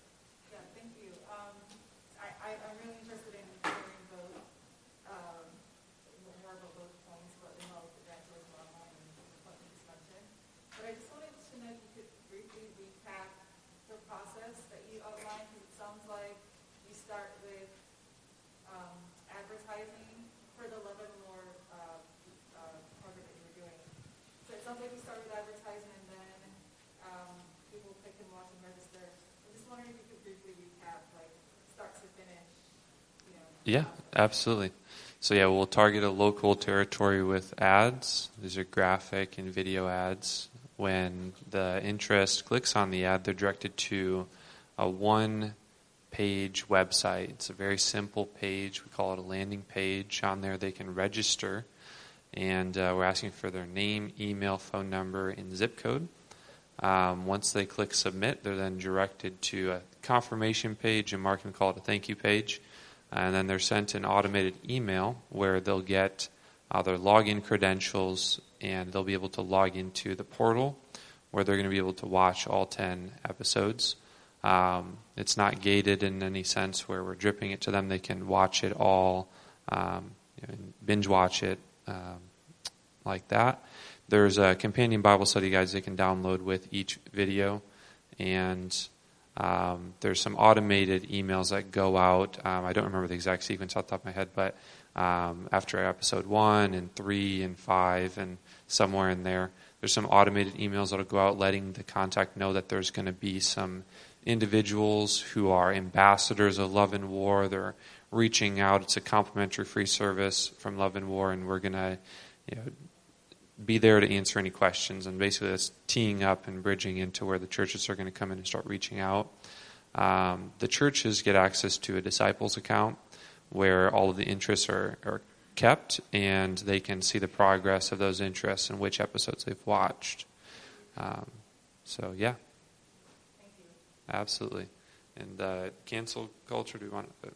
sounds like you started advertising and then um, people click and watch and register. I'm just wondering if you could briefly recap, like start to finish. You know. Yeah, absolutely. So yeah, we'll target a local territory with ads. These are graphic and video ads. When the interest clicks on the ad, they're directed to a one-page website. It's a very simple page. We call it a landing page. On there, they can register, and uh, we're asking for their name, email, phone number, and zip code. Um, once they click submit, they're then directed to a confirmation page, and Mark can call it a thank you page. And then they're sent an automated email where they'll get uh, their login credentials, and they'll be able to log into the portal where they're going to be able to watch all ten episodes. Um, it's not gated in any sense where we're dripping it to them. They can watch it all, um, you know, binge watch it um, like that. There's a companion Bible study guides they can download with each video, and Um, there's some automated emails that go out. Um, I don't remember the exact sequence off the top of my head, but um, after episode one and three and five and somewhere in there, there's some automated emails that will go out letting the contact know that there's going to be some individuals who are ambassadors of Love and War. They're reaching out. It's a complimentary free service from Love and War, and we're going to, you know, be there to answer any questions, and basically that's teeing up and bridging into where the churches are going to come in and start reaching out. Um, the churches get access to a disciples account where all of the interests are, are kept, and they can see the progress of those interests and which episodes they've watched. Um, so yeah, Thank you. absolutely. And uh, cancel culture. Do we want? Uh,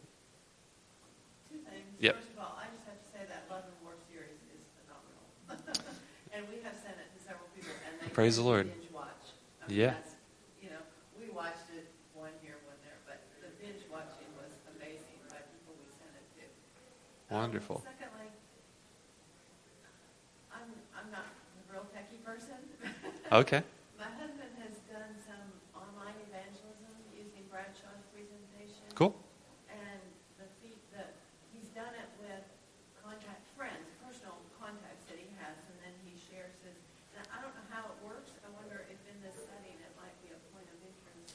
Two things. Yep. First of all, I just have to say that Love and War series is phenomenal. And we have sent it to several people, and they Praise the Lord. binge watch. I Yeah. That's, you know, we watched it one here, one there, but the binge watching was amazing by people we sent it to. Wonderful. Um, secondly, I'm I'm not a real techie person. Okay. My husband has done some online evangelism using Bradshaw's presentation. Cool. And the fee, the he's done it with contact friends, personal contacts that he has, and then he shares his. And I don't know how it works. I wonder if in this setting it might be a point of interest.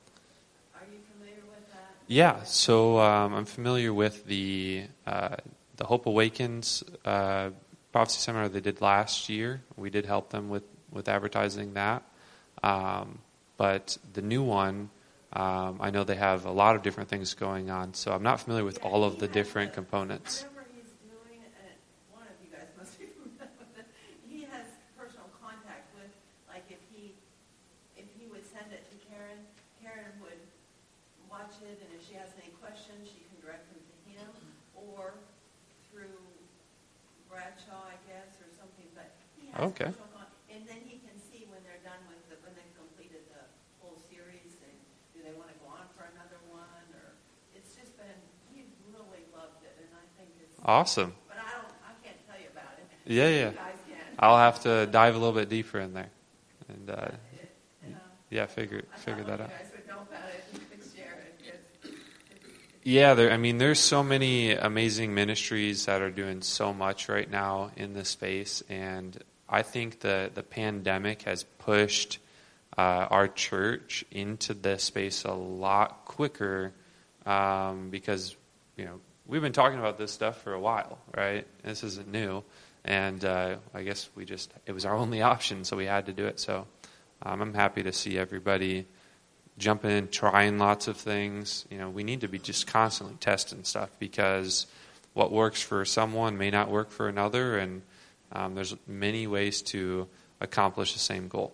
Are you familiar with that? Yeah. So um, I'm familiar with the uh, the Hope Awakens uh, prophecy seminar they did last year. We did help them with, with advertising that. Um, but the new one, um, I know they have a lot of different things going on. So I'm not familiar with Yeah, all of he the has different a- components. Whatever he's doing, and one of you guys must be familiar with it. He has personal contact with, like if he, if he would send it to Karen, Karen would watch it, and if she has any questions, she can direct them to him, or through Bradshaw, I guess, or something. But he has Okay. personal con- and then he can see when they're done with the, when they've completed the whole series, and do they want to go on for another one, or it's just been, he really loved it, and I think it's Awesome. but I don't, I can't tell you about it. Yeah, yeah. You guys can. I'll have to dive a little bit deeper in there. And uh, It, you know, yeah, figure I figure thought that out. you guys would know about it. You could share it. It's, Yeah, there, I mean, there's so many amazing ministries that are doing so much right now in this space, and I think the the pandemic has pushed uh, our church into this space a lot quicker um, because you know we've been talking about this stuff for a while, right? This isn't new, and uh, I guess we just it was our only option, so we had to do it. So um, I'm happy to see everybody jumping in, trying lots of things. You know, we need to be just constantly testing stuff because what works for someone may not work for another, and um, there's many ways to accomplish the same goal.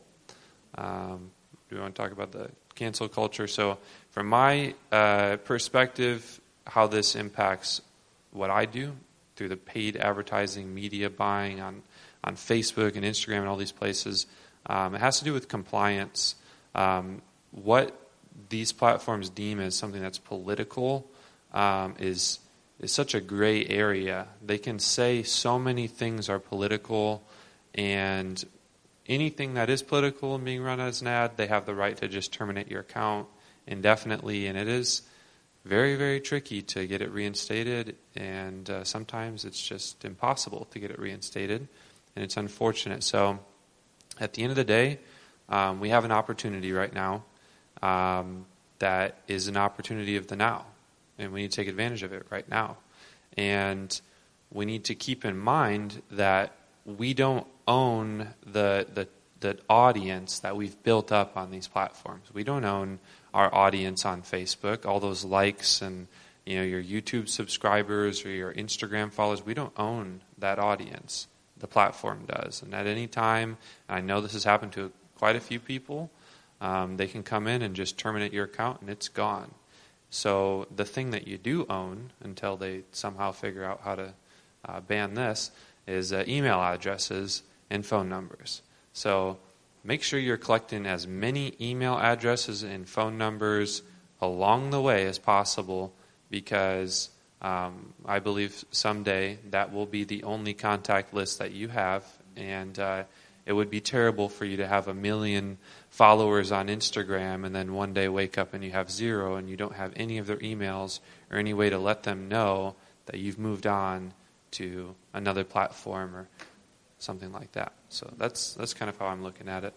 Um, do we want to talk about the cancel culture? So from my uh, perspective, how this impacts what I do through the paid advertising, media buying on, on Facebook and Instagram and all these places, um, it has to do with compliance. Um, what these platforms deem as something that's political um, is is such a gray area. They can say so many things are political, and anything that is political and being run as an ad, they have the right to just terminate your account indefinitely, and it is very, very tricky to get it reinstated, and uh, sometimes it's just impossible to get it reinstated, and it's unfortunate. So at the end of the day, um, we have an opportunity right now um, that is an opportunity of the now, and we need to take advantage of it right now. And we need to keep in mind that we don't own the the the audience that we've built up on these platforms. We don't own our audience on Facebook, all those likes and, you know, your YouTube subscribers or your Instagram followers. We don't own that audience. The platform does. And at any time, and I know this has happened to quite a few people, um, they can come in and just terminate your account and it's gone. So the thing that you do own, until they somehow figure out how to uh, ban this, is uh, email addresses and phone numbers. So make sure you're collecting as many email addresses and phone numbers along the way as possible, because um, I believe someday that will be the only contact list that you have, and uh, it would be terrible for you to have a million followers on Instagram and then one day wake up and you have zero and you don't have any of their emails or any way to let them know that you've moved on to another platform or something like that. So that's that's kind of how I'm looking at it.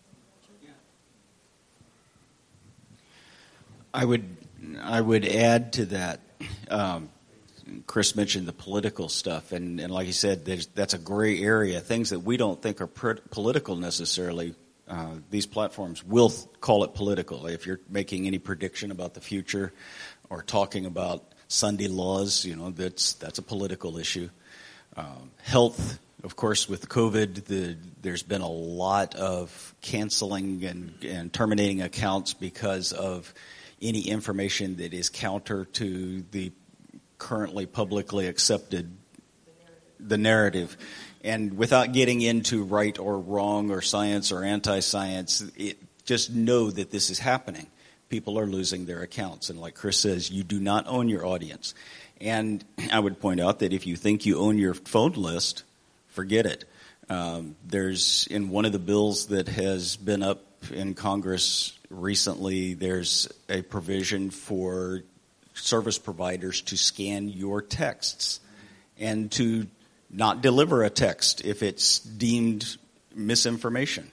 I would I would add to that. Um, Chris mentioned the political stuff, and, and like he said, there's, that's a gray area. Things that we don't think are pr- political necessarily, uh, these platforms will th- call it political. If you're making any prediction about the future or talking about Sunday laws, you know, that's that's a political issue. Um, health, of course, with COVID, the, there's been a lot of canceling and, and terminating accounts because of any information that is counter to the currently publicly accepted the narrative. And without getting into right or wrong or science or anti-science, it, just know that this is happening. People are losing their accounts. And like Chris says, you do not own your audience. And I would point out that if you think you own your phone list, forget it. Um, there's, in one of the bills that has been up in Congress recently, there's a provision for service providers to scan your texts and to not deliver a text if it's deemed misinformation.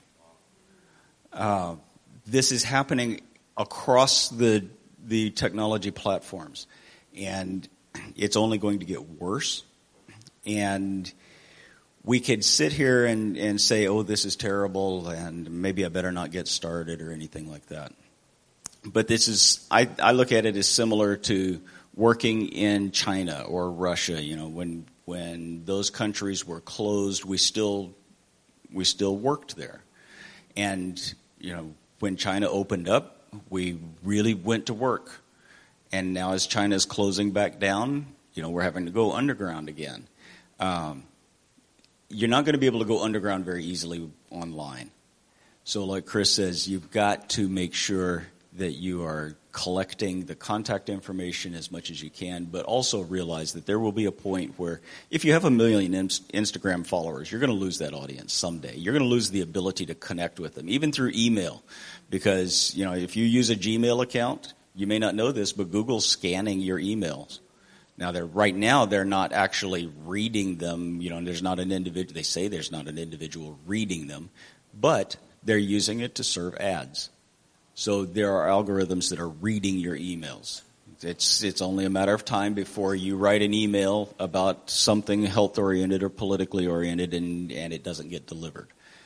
Uh, this is happening across the the technology platforms, and it's only going to get worse. And we could sit here and, and say, oh, this is terrible, and maybe I better not get started or anything like that. But this is, I, I look at it as similar to working in China or Russia. You know, when when those countries were closed, we still we still worked there. And, you know, when China opened up, we really went to work. And now as China's closing back down, you know, we're having to go underground again. Um, you're not going to be able to go underground very easily online. So like Chris says, you've got to make sure that you are collecting the contact information as much as you can, but also realize that there will be a point where if you have a million Instagram followers, you're going to lose that audience someday. You're going to lose the ability to connect with them, even through email. Because, you know, if you use a Gmail account, you may not know this, but Google's scanning your emails. Now, they're, right now, they're not actually reading them. You know, there's not an individual, they say there's not an individual reading them, but they're using it to serve ads. So there are algorithms that are reading your emails. It's it's only a matter of time before you write an email about something health-oriented or politically oriented, and, and it doesn't get delivered.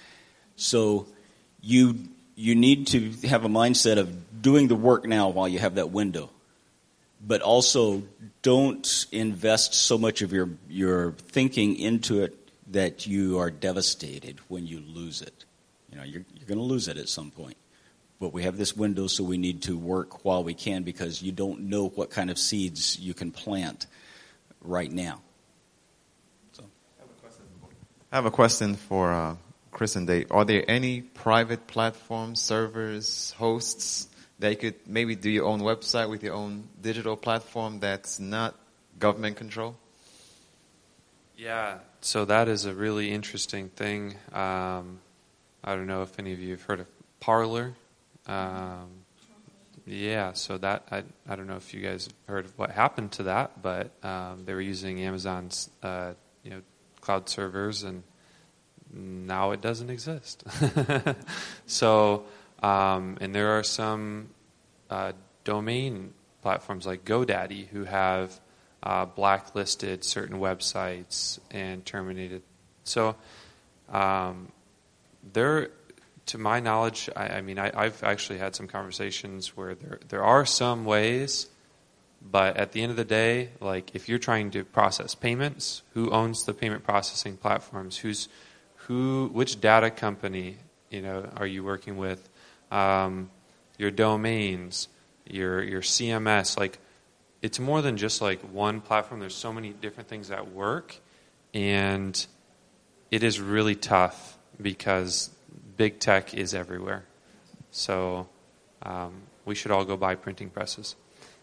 So you you need to have a mindset of doing the work now while you have that window. But also don't invest so much of your, your thinking into it that you are devastated when you lose it. You know, you're, you're going to lose it at some point. But we have this window, so we need to work while we can, because you don't know what kind of seeds you can plant right now. So. I have a question for uh, Chris and Dave. Are there any private platforms, servers, hosts that you could maybe do your own website with your own digital platform that's not government control? Yeah, so that is a really interesting thing. Um, I don't know if any of you have heard of Parler. Um, yeah, so that I I don't know if you guys have heard of what happened to that, but um, they were using Amazon's uh, you know cloud servers, and now it doesn't exist. So, um, and there are some uh, domain platforms like GoDaddy who have uh, blacklisted certain websites and terminated. So, um, there, to my knowledge, I, I mean, I, I've actually had some conversations where there there are some ways, but at the end of the day, like if you're trying to process payments, who owns the payment processing platforms? Who's who? Which data company, you know, are you working with? Um, your domains, your your C M S, like it's more than just like one platform. There's so many different things at work, and it is really tough because big tech is everywhere. So um, we should all go buy printing presses.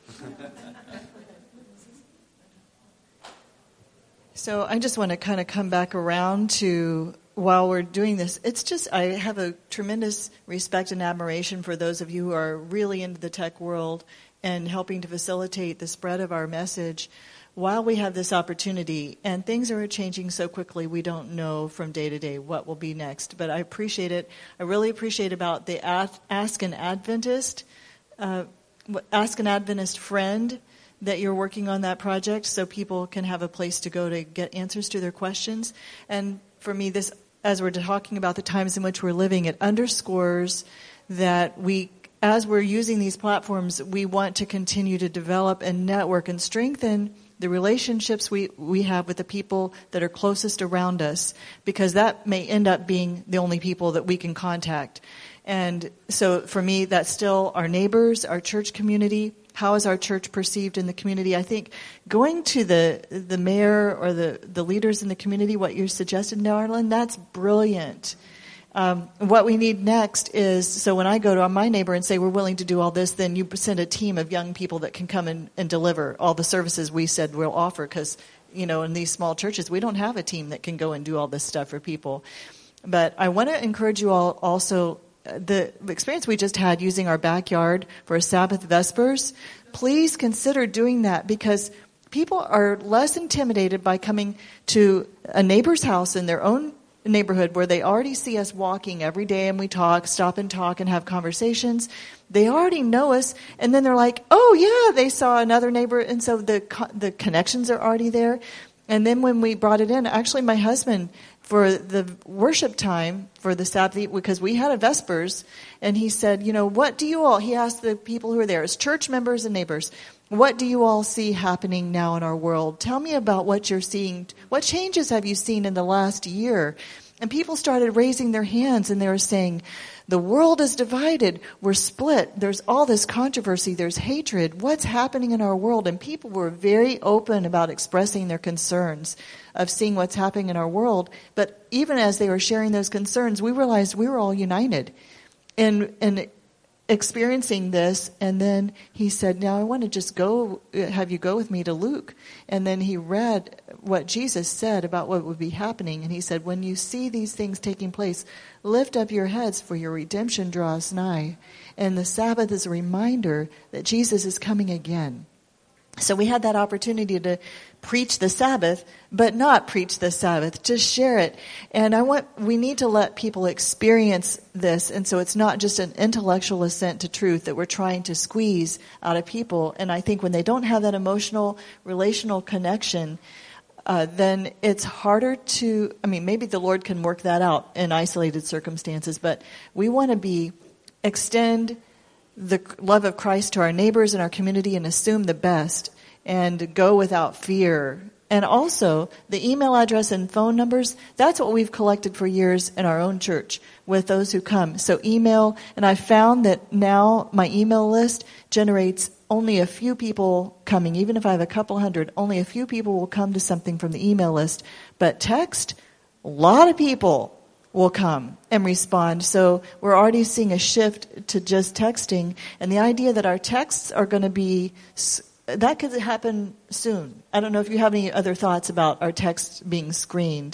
So I just want to kind of come back around to, while we're doing this, it's just, I have a tremendous respect and admiration for those of you who are really into the tech world and helping to facilitate the spread of our message while we have this opportunity. And things are changing so quickly, we don't know from day to day what will be next. But I appreciate it. I really appreciate about the Ask an Adventist, uh, Ask an Adventist Friend, that you're working on that project so people can have a place to go to get answers to their questions. And for me, this, as we're talking about the times in which we're living, it underscores that we, as we're using these platforms, we want to continue to develop and network and strengthen the relationships we, we have with the people that are closest around us, because that may end up being the only people that we can contact. And so for me, that's still our neighbors, our church community. How is our church perceived in the community? I think going to the the mayor or the, the leaders in the community, what you suggested, Narlin, that's brilliant. Um, what we need next is, so when I go to my neighbor and say we're willing to do all this, then you send a team of young people that can come and, and deliver all the services we said we'll offer, because, you know, in these small churches, we don't have a team that can go and do all this stuff for people. But I want to encourage you all also, the experience we just had using our backyard for a Sabbath Vespers, please consider doing that, because people are less intimidated by coming to a neighbor's house in their own neighborhood where they already see us walking every day and we talk, stop and talk and have conversations. They already know us, and then they're like, oh yeah, they saw another neighbor, and so the the connections are already there. And then when we brought it in, actually my husband, for the worship time for the Sabbath, because we had a Vespers, and he said, you know, what do you all, he asked the people who are there, as church members and neighbors, what do you all see happening now in our world? Tell me about what you're seeing. What changes have you seen in the last year? And people started raising their hands, and they were saying, the world is divided. We're split. There's all this controversy. There's hatred. What's happening in our world? And people were very open about expressing their concerns of seeing what's happening in our world. But even as they were sharing those concerns, we realized we were all united in, in experiencing this. And then he said, now I want to just go, have you go with me to Luke. And then he read what Jesus said about what would be happening. And he said, when you see these things taking place, lift up your heads, for your redemption draws nigh. And the Sabbath is a reminder that Jesus is coming again. So we had that opportunity to preach the Sabbath, but not preach the Sabbath, just share it. And I want, we need to let people experience this. And so it's not just an intellectual assent to truth that we're trying to squeeze out of people. And I think when they don't have that emotional, relational connection, uh, then it's harder to, I mean, maybe the Lord can work that out in isolated circumstances, but we want to be, extend the love of Christ to our neighbors and our community and assume the best and go without fear. And also, the email address and phone numbers, that's what we've collected for years in our own church with those who come. So email, and I found that now my email list generates only a few people coming. Even if I have a couple hundred, only a few people will come to something from the email list. But text, a lot of people will come and respond. So we're already seeing a shift to just texting. And the idea that our texts are going to be, that could happen soon. I don't know if you have any other thoughts about our texts being screened,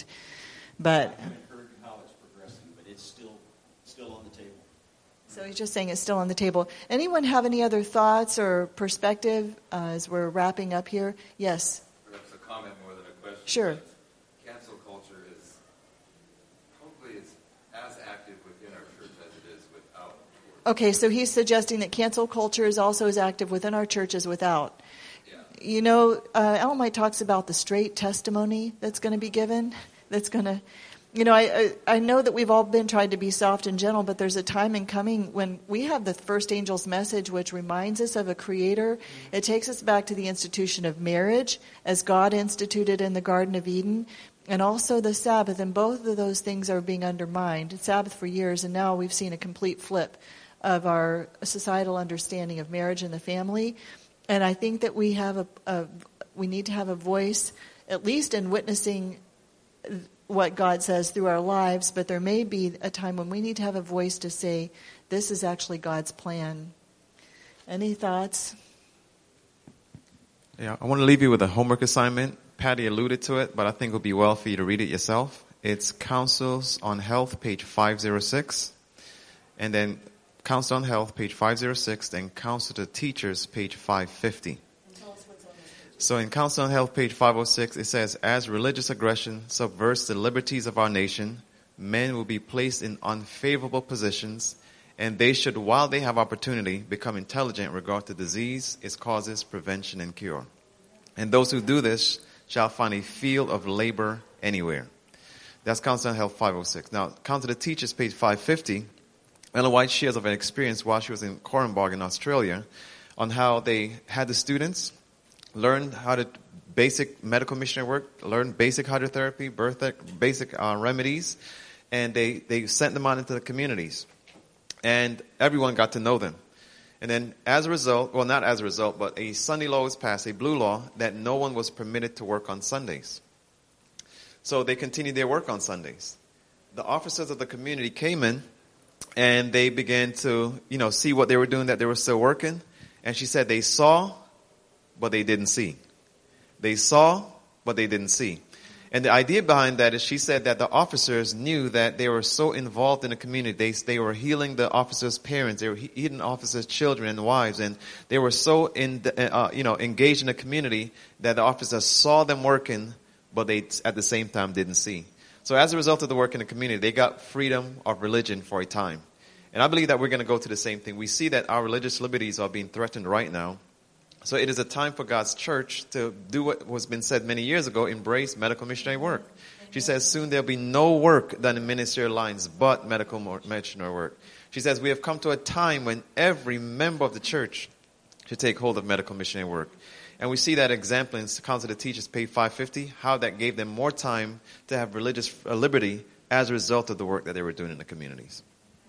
but I haven't heard how it's progressing, but it's still still on the table. So he's just saying it's still on the table. Anyone have any other thoughts or perspective uh, as we're wrapping up here? Yes. Perhaps a comment more than a question. Sure. Cancel culture is, how Okay, so he's suggesting that cancel culture is also as active within our church as without. Yeah. You know, uh, Ellen White talks about the straight testimony that's going to be given. That's going to, you know, I, I I know that we've all been trying to be soft and gentle, but there's a time in coming when we have the first angel's message, which reminds us of a creator. It takes us back to the institution of marriage as God instituted in the Garden of Eden. And also the Sabbath, and both of those things are being undermined. Sabbath for years, and now we've seen a complete flip of our societal understanding of marriage and the family. And I think that we have a, a we need to have a voice, at least in witnessing what God says through our lives, but there may be a time when we need to have a voice to say, this is actually God's plan. Any thoughts? Yeah, I want to leave you with a homework assignment. Patty alluded to it, but I think it would be well for you to read it yourself. It's Counsels on Health, page five oh six. And then Counsel on Health, page five oh six. Then Counsel to Teachers, page five fifty. So in Counsel on Health, page five oh six, it says, as religious aggression subverts the liberties of our nation, men will be placed in unfavorable positions, and they should, while they have opportunity, become intelligent in regard to disease, its causes, prevention, and cure. And those who do this shall find a field of labor anywhere. That's Counsel on Health five oh six. Now, Counsel to Teachers, page five fifty. Ellen White shares of an experience while she was in Coranbog in Australia on how they had the students learn how to basic medical missionary work, learn basic hydrotherapy, birth, basic uh, remedies, and they, they sent them out into the communities. And everyone got to know them. And then as a result, well, not as a result, but a Sunday law was passed, a blue law, that no one was permitted to work on Sundays. So they continued their work on Sundays. The officers of the community came in and they began to, you know, see what they were doing, that they were still working. And she said they saw, but they didn't see. They saw, but they didn't see. And the idea behind that is she said that the officers knew that they were so involved in the community. They, they were healing the officers' parents. They were healing officers' children and wives. And they were so in, the, uh, you know, engaged in the community that the officers saw them working, but they at the same time didn't see. So as a result of the work in the community, they got freedom of religion for a time. And I believe that we're going to go to the same thing. We see that our religious liberties are being threatened right now. So it is a time for God's church to do what was been said many years ago, embrace medical missionary work. She says soon there'll be no work done in ministerial lines but medical missionary work. She says we have come to a time when every member of the church should take hold of medical missionary work. And we see that example in Counsel to Teachers, page five fifty, how that gave them more time to have religious liberty as a result of the work that they were doing in the communities.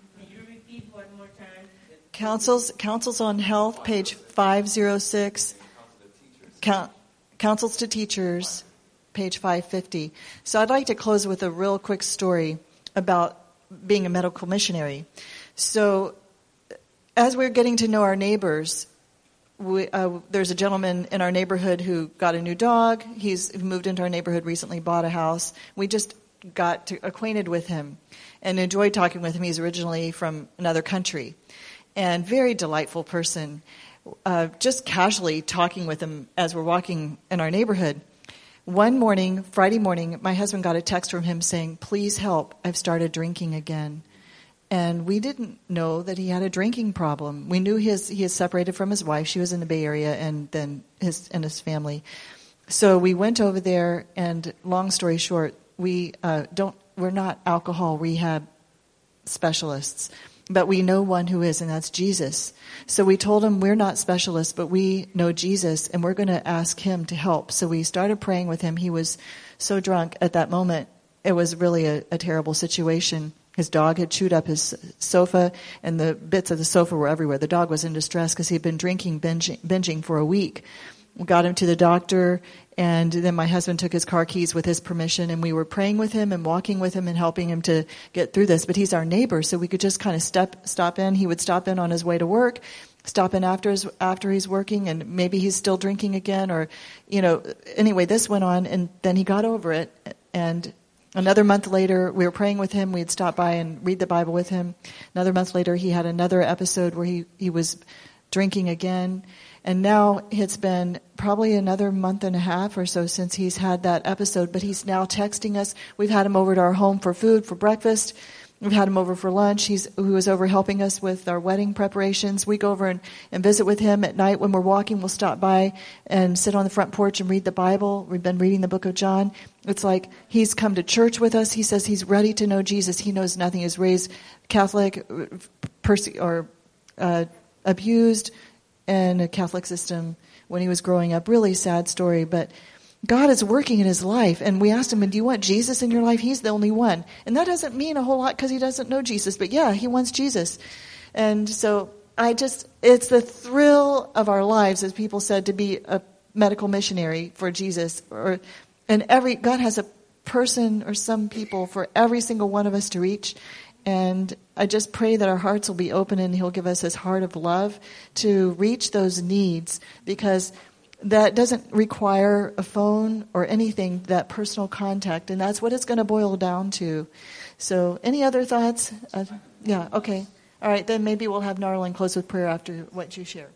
Councils, Councils on Health, page five oh six. Count, Councils to Teachers, page five fifty. So I'd like to close with a real quick story about being a medical missionary. So as we're getting to know our neighbors, we, uh, there's a gentleman in our neighborhood who got a new dog. He's moved into our neighborhood recently, bought a house. We just got to, acquainted with him and enjoyed talking with him. He's originally from another country. And very delightful person, uh, just casually talking with him as we're walking in our neighborhood. One morning, Friday morning, my husband got a text from him saying, please help, I've started drinking again. And we didn't know that he had a drinking problem. We knew his, he is separated from his wife. She was in the Bay Area, and then his and his family. So we went over there, and long story short, we uh, don't, we're not alcohol rehab specialists. But we know one who is, and that's Jesus. So we told him we're not specialists, but we know Jesus, and we're going to ask him to help. So we started praying with him. He was so drunk at that moment. It was really a, a terrible situation. His dog had chewed up his sofa, and the bits of the sofa were everywhere. The dog was in distress because he had been drinking, binging, binging for a week. We got him to the doctor, and then my husband took his car keys with his permission, and we were praying with him and walking with him and helping him to get through this. But he's our neighbor, so we could just kind of step, stop in. He would stop in on his way to work, stop in after his, after he's working, and maybe he's still drinking again, or, you know, anyway, this went on, and then he got over it. And another month later, we were praying with him. We'd stop by and read the Bible with him. Another month later, he had another episode where he, he was drinking again. And now it's been probably another month and a half or so since he's had that episode, but he's now texting us. We've had him over to our home for food, for breakfast. We've had him over for lunch. He's who was over helping us with our wedding preparations. We go over and, and visit with him at night when we're walking. We'll stop by and sit on the front porch and read the Bible. We've been reading the book of John. It's like he's come to church with us. He says he's ready to know Jesus. He knows nothing. He's raised Catholic, perse- or uh, abused in a Catholic system when he was growing up. Really sad story, but God is working in his life. And we asked him, do you want Jesus in your life? He's the only one. And that doesn't mean a whole lot because he doesn't know Jesus. But yeah, he wants Jesus. And so I just, it's the thrill of our lives, as people said, to be a medical missionary for Jesus. Or, and every, God has a person or some people for every single one of us to reach. And I just pray that our hearts will be open and he'll give us his heart of love to reach those needs, because that doesn't require a phone or anything, that personal contact, and that's what it's going to boil down to. So any other thoughts? Uh, yeah, okay. All right, then maybe we'll have Narlin close with prayer after what you share.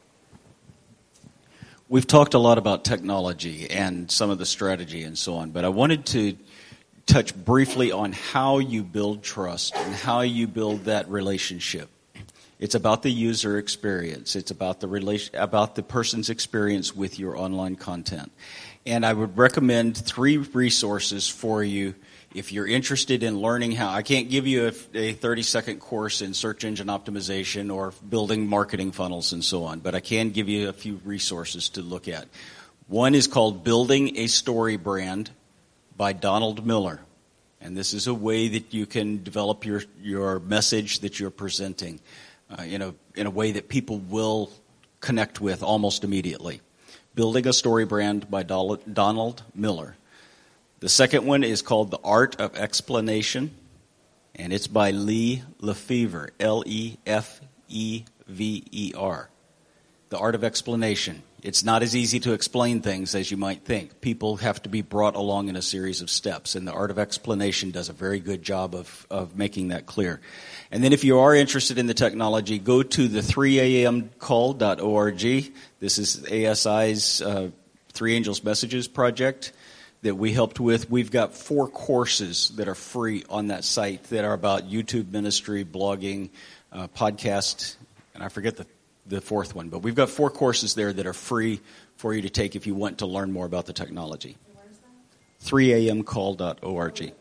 We've talked a lot about technology and some of the strategy and so on, but I wanted to touch briefly on how you build trust and how you build that relationship. It's about the user experience. It's about the relation, about the person's experience with your online content. And I would recommend three resources for you if you're interested in learning how. I can't give you a thirty-second course in search engine optimization or building marketing funnels and so on, but I can give you a few resources to look at. One is called Building a Story Brand by Donald Miller. And this is a way that you can develop your, your message that you're presenting. Uh, in a in a way that people will connect with almost immediately. Building a Story Brand by Donald Miller. The second one is called The Art of Explanation, and it's by Lee Lefevre, L E F E V E R. The Art of Explanation. It's not as easy to explain things as you might think. People have to be brought along in a series of steps, and The Art of Explanation does a very good job of, of making that clear. And then if you are interested in the technology, go to the three a m call dot org. This is A S I's uh, Three Angels Messages project that we helped with. We've got four courses that are free on that site that are about YouTube ministry, blogging, uh, podcast, and I forget the the fourth one, but we've got four courses there that are free for you to take if you want to learn more about the technology. three a m call dot org.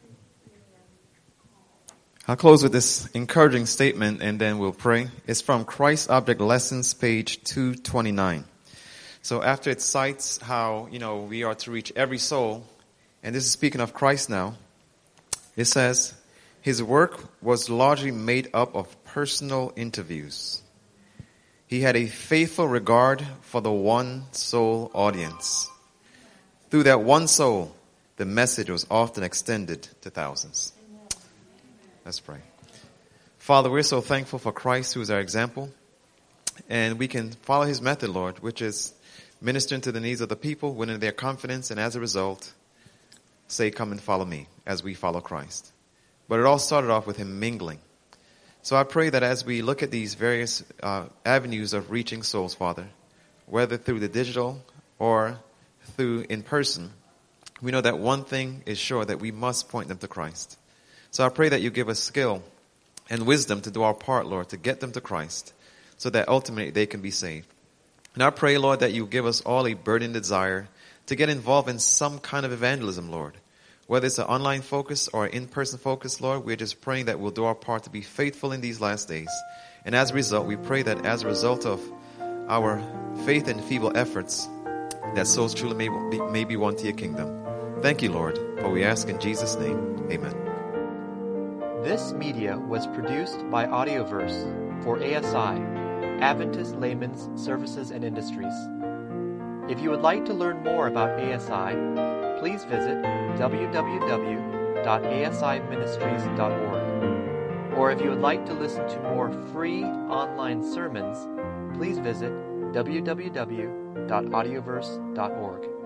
I'll close with this encouraging statement and then we'll pray. It's from Christ Object Lessons, page two twenty-nine. So after it cites how, you know, we are to reach every soul, and this is speaking of Christ now, it says, his work was largely made up of personal interviews. He had a faithful regard for the one soul audience. Through that one soul, the message was often extended to thousands. Let's pray. Father, we're so thankful for Christ, who is our example. And we can follow his method, Lord, which is ministering to the needs of the people, winning their confidence, and as a result, say, come and follow me as we follow Christ. But it all started off with him mingling. So I pray that as we look at these various uh, avenues of reaching souls, Father, whether through the digital or through in person, we know that one thing is sure, that we must point them to Christ. So I pray that you give us skill and wisdom to do our part, Lord, to get them to Christ so that ultimately they can be saved. And I pray, Lord, that you give us all a burning desire to get involved in some kind of evangelism, Lord. Whether it's an online focus or an in-person focus, Lord, we're just praying that we'll do our part to be faithful in these last days. And as a result, we pray that as a result of our faith and feeble efforts, that souls truly may be, may be won to your kingdom. Thank you, Lord, for we ask in Jesus' name. Amen. This media was produced by Audioverse for A S I, Adventist Layman's Services and Industries. If you would like to learn more about A S I, please visit w w w dot a s i ministries dot org. Or if you would like to listen to more free online sermons, please visit w w w dot audioverse dot org.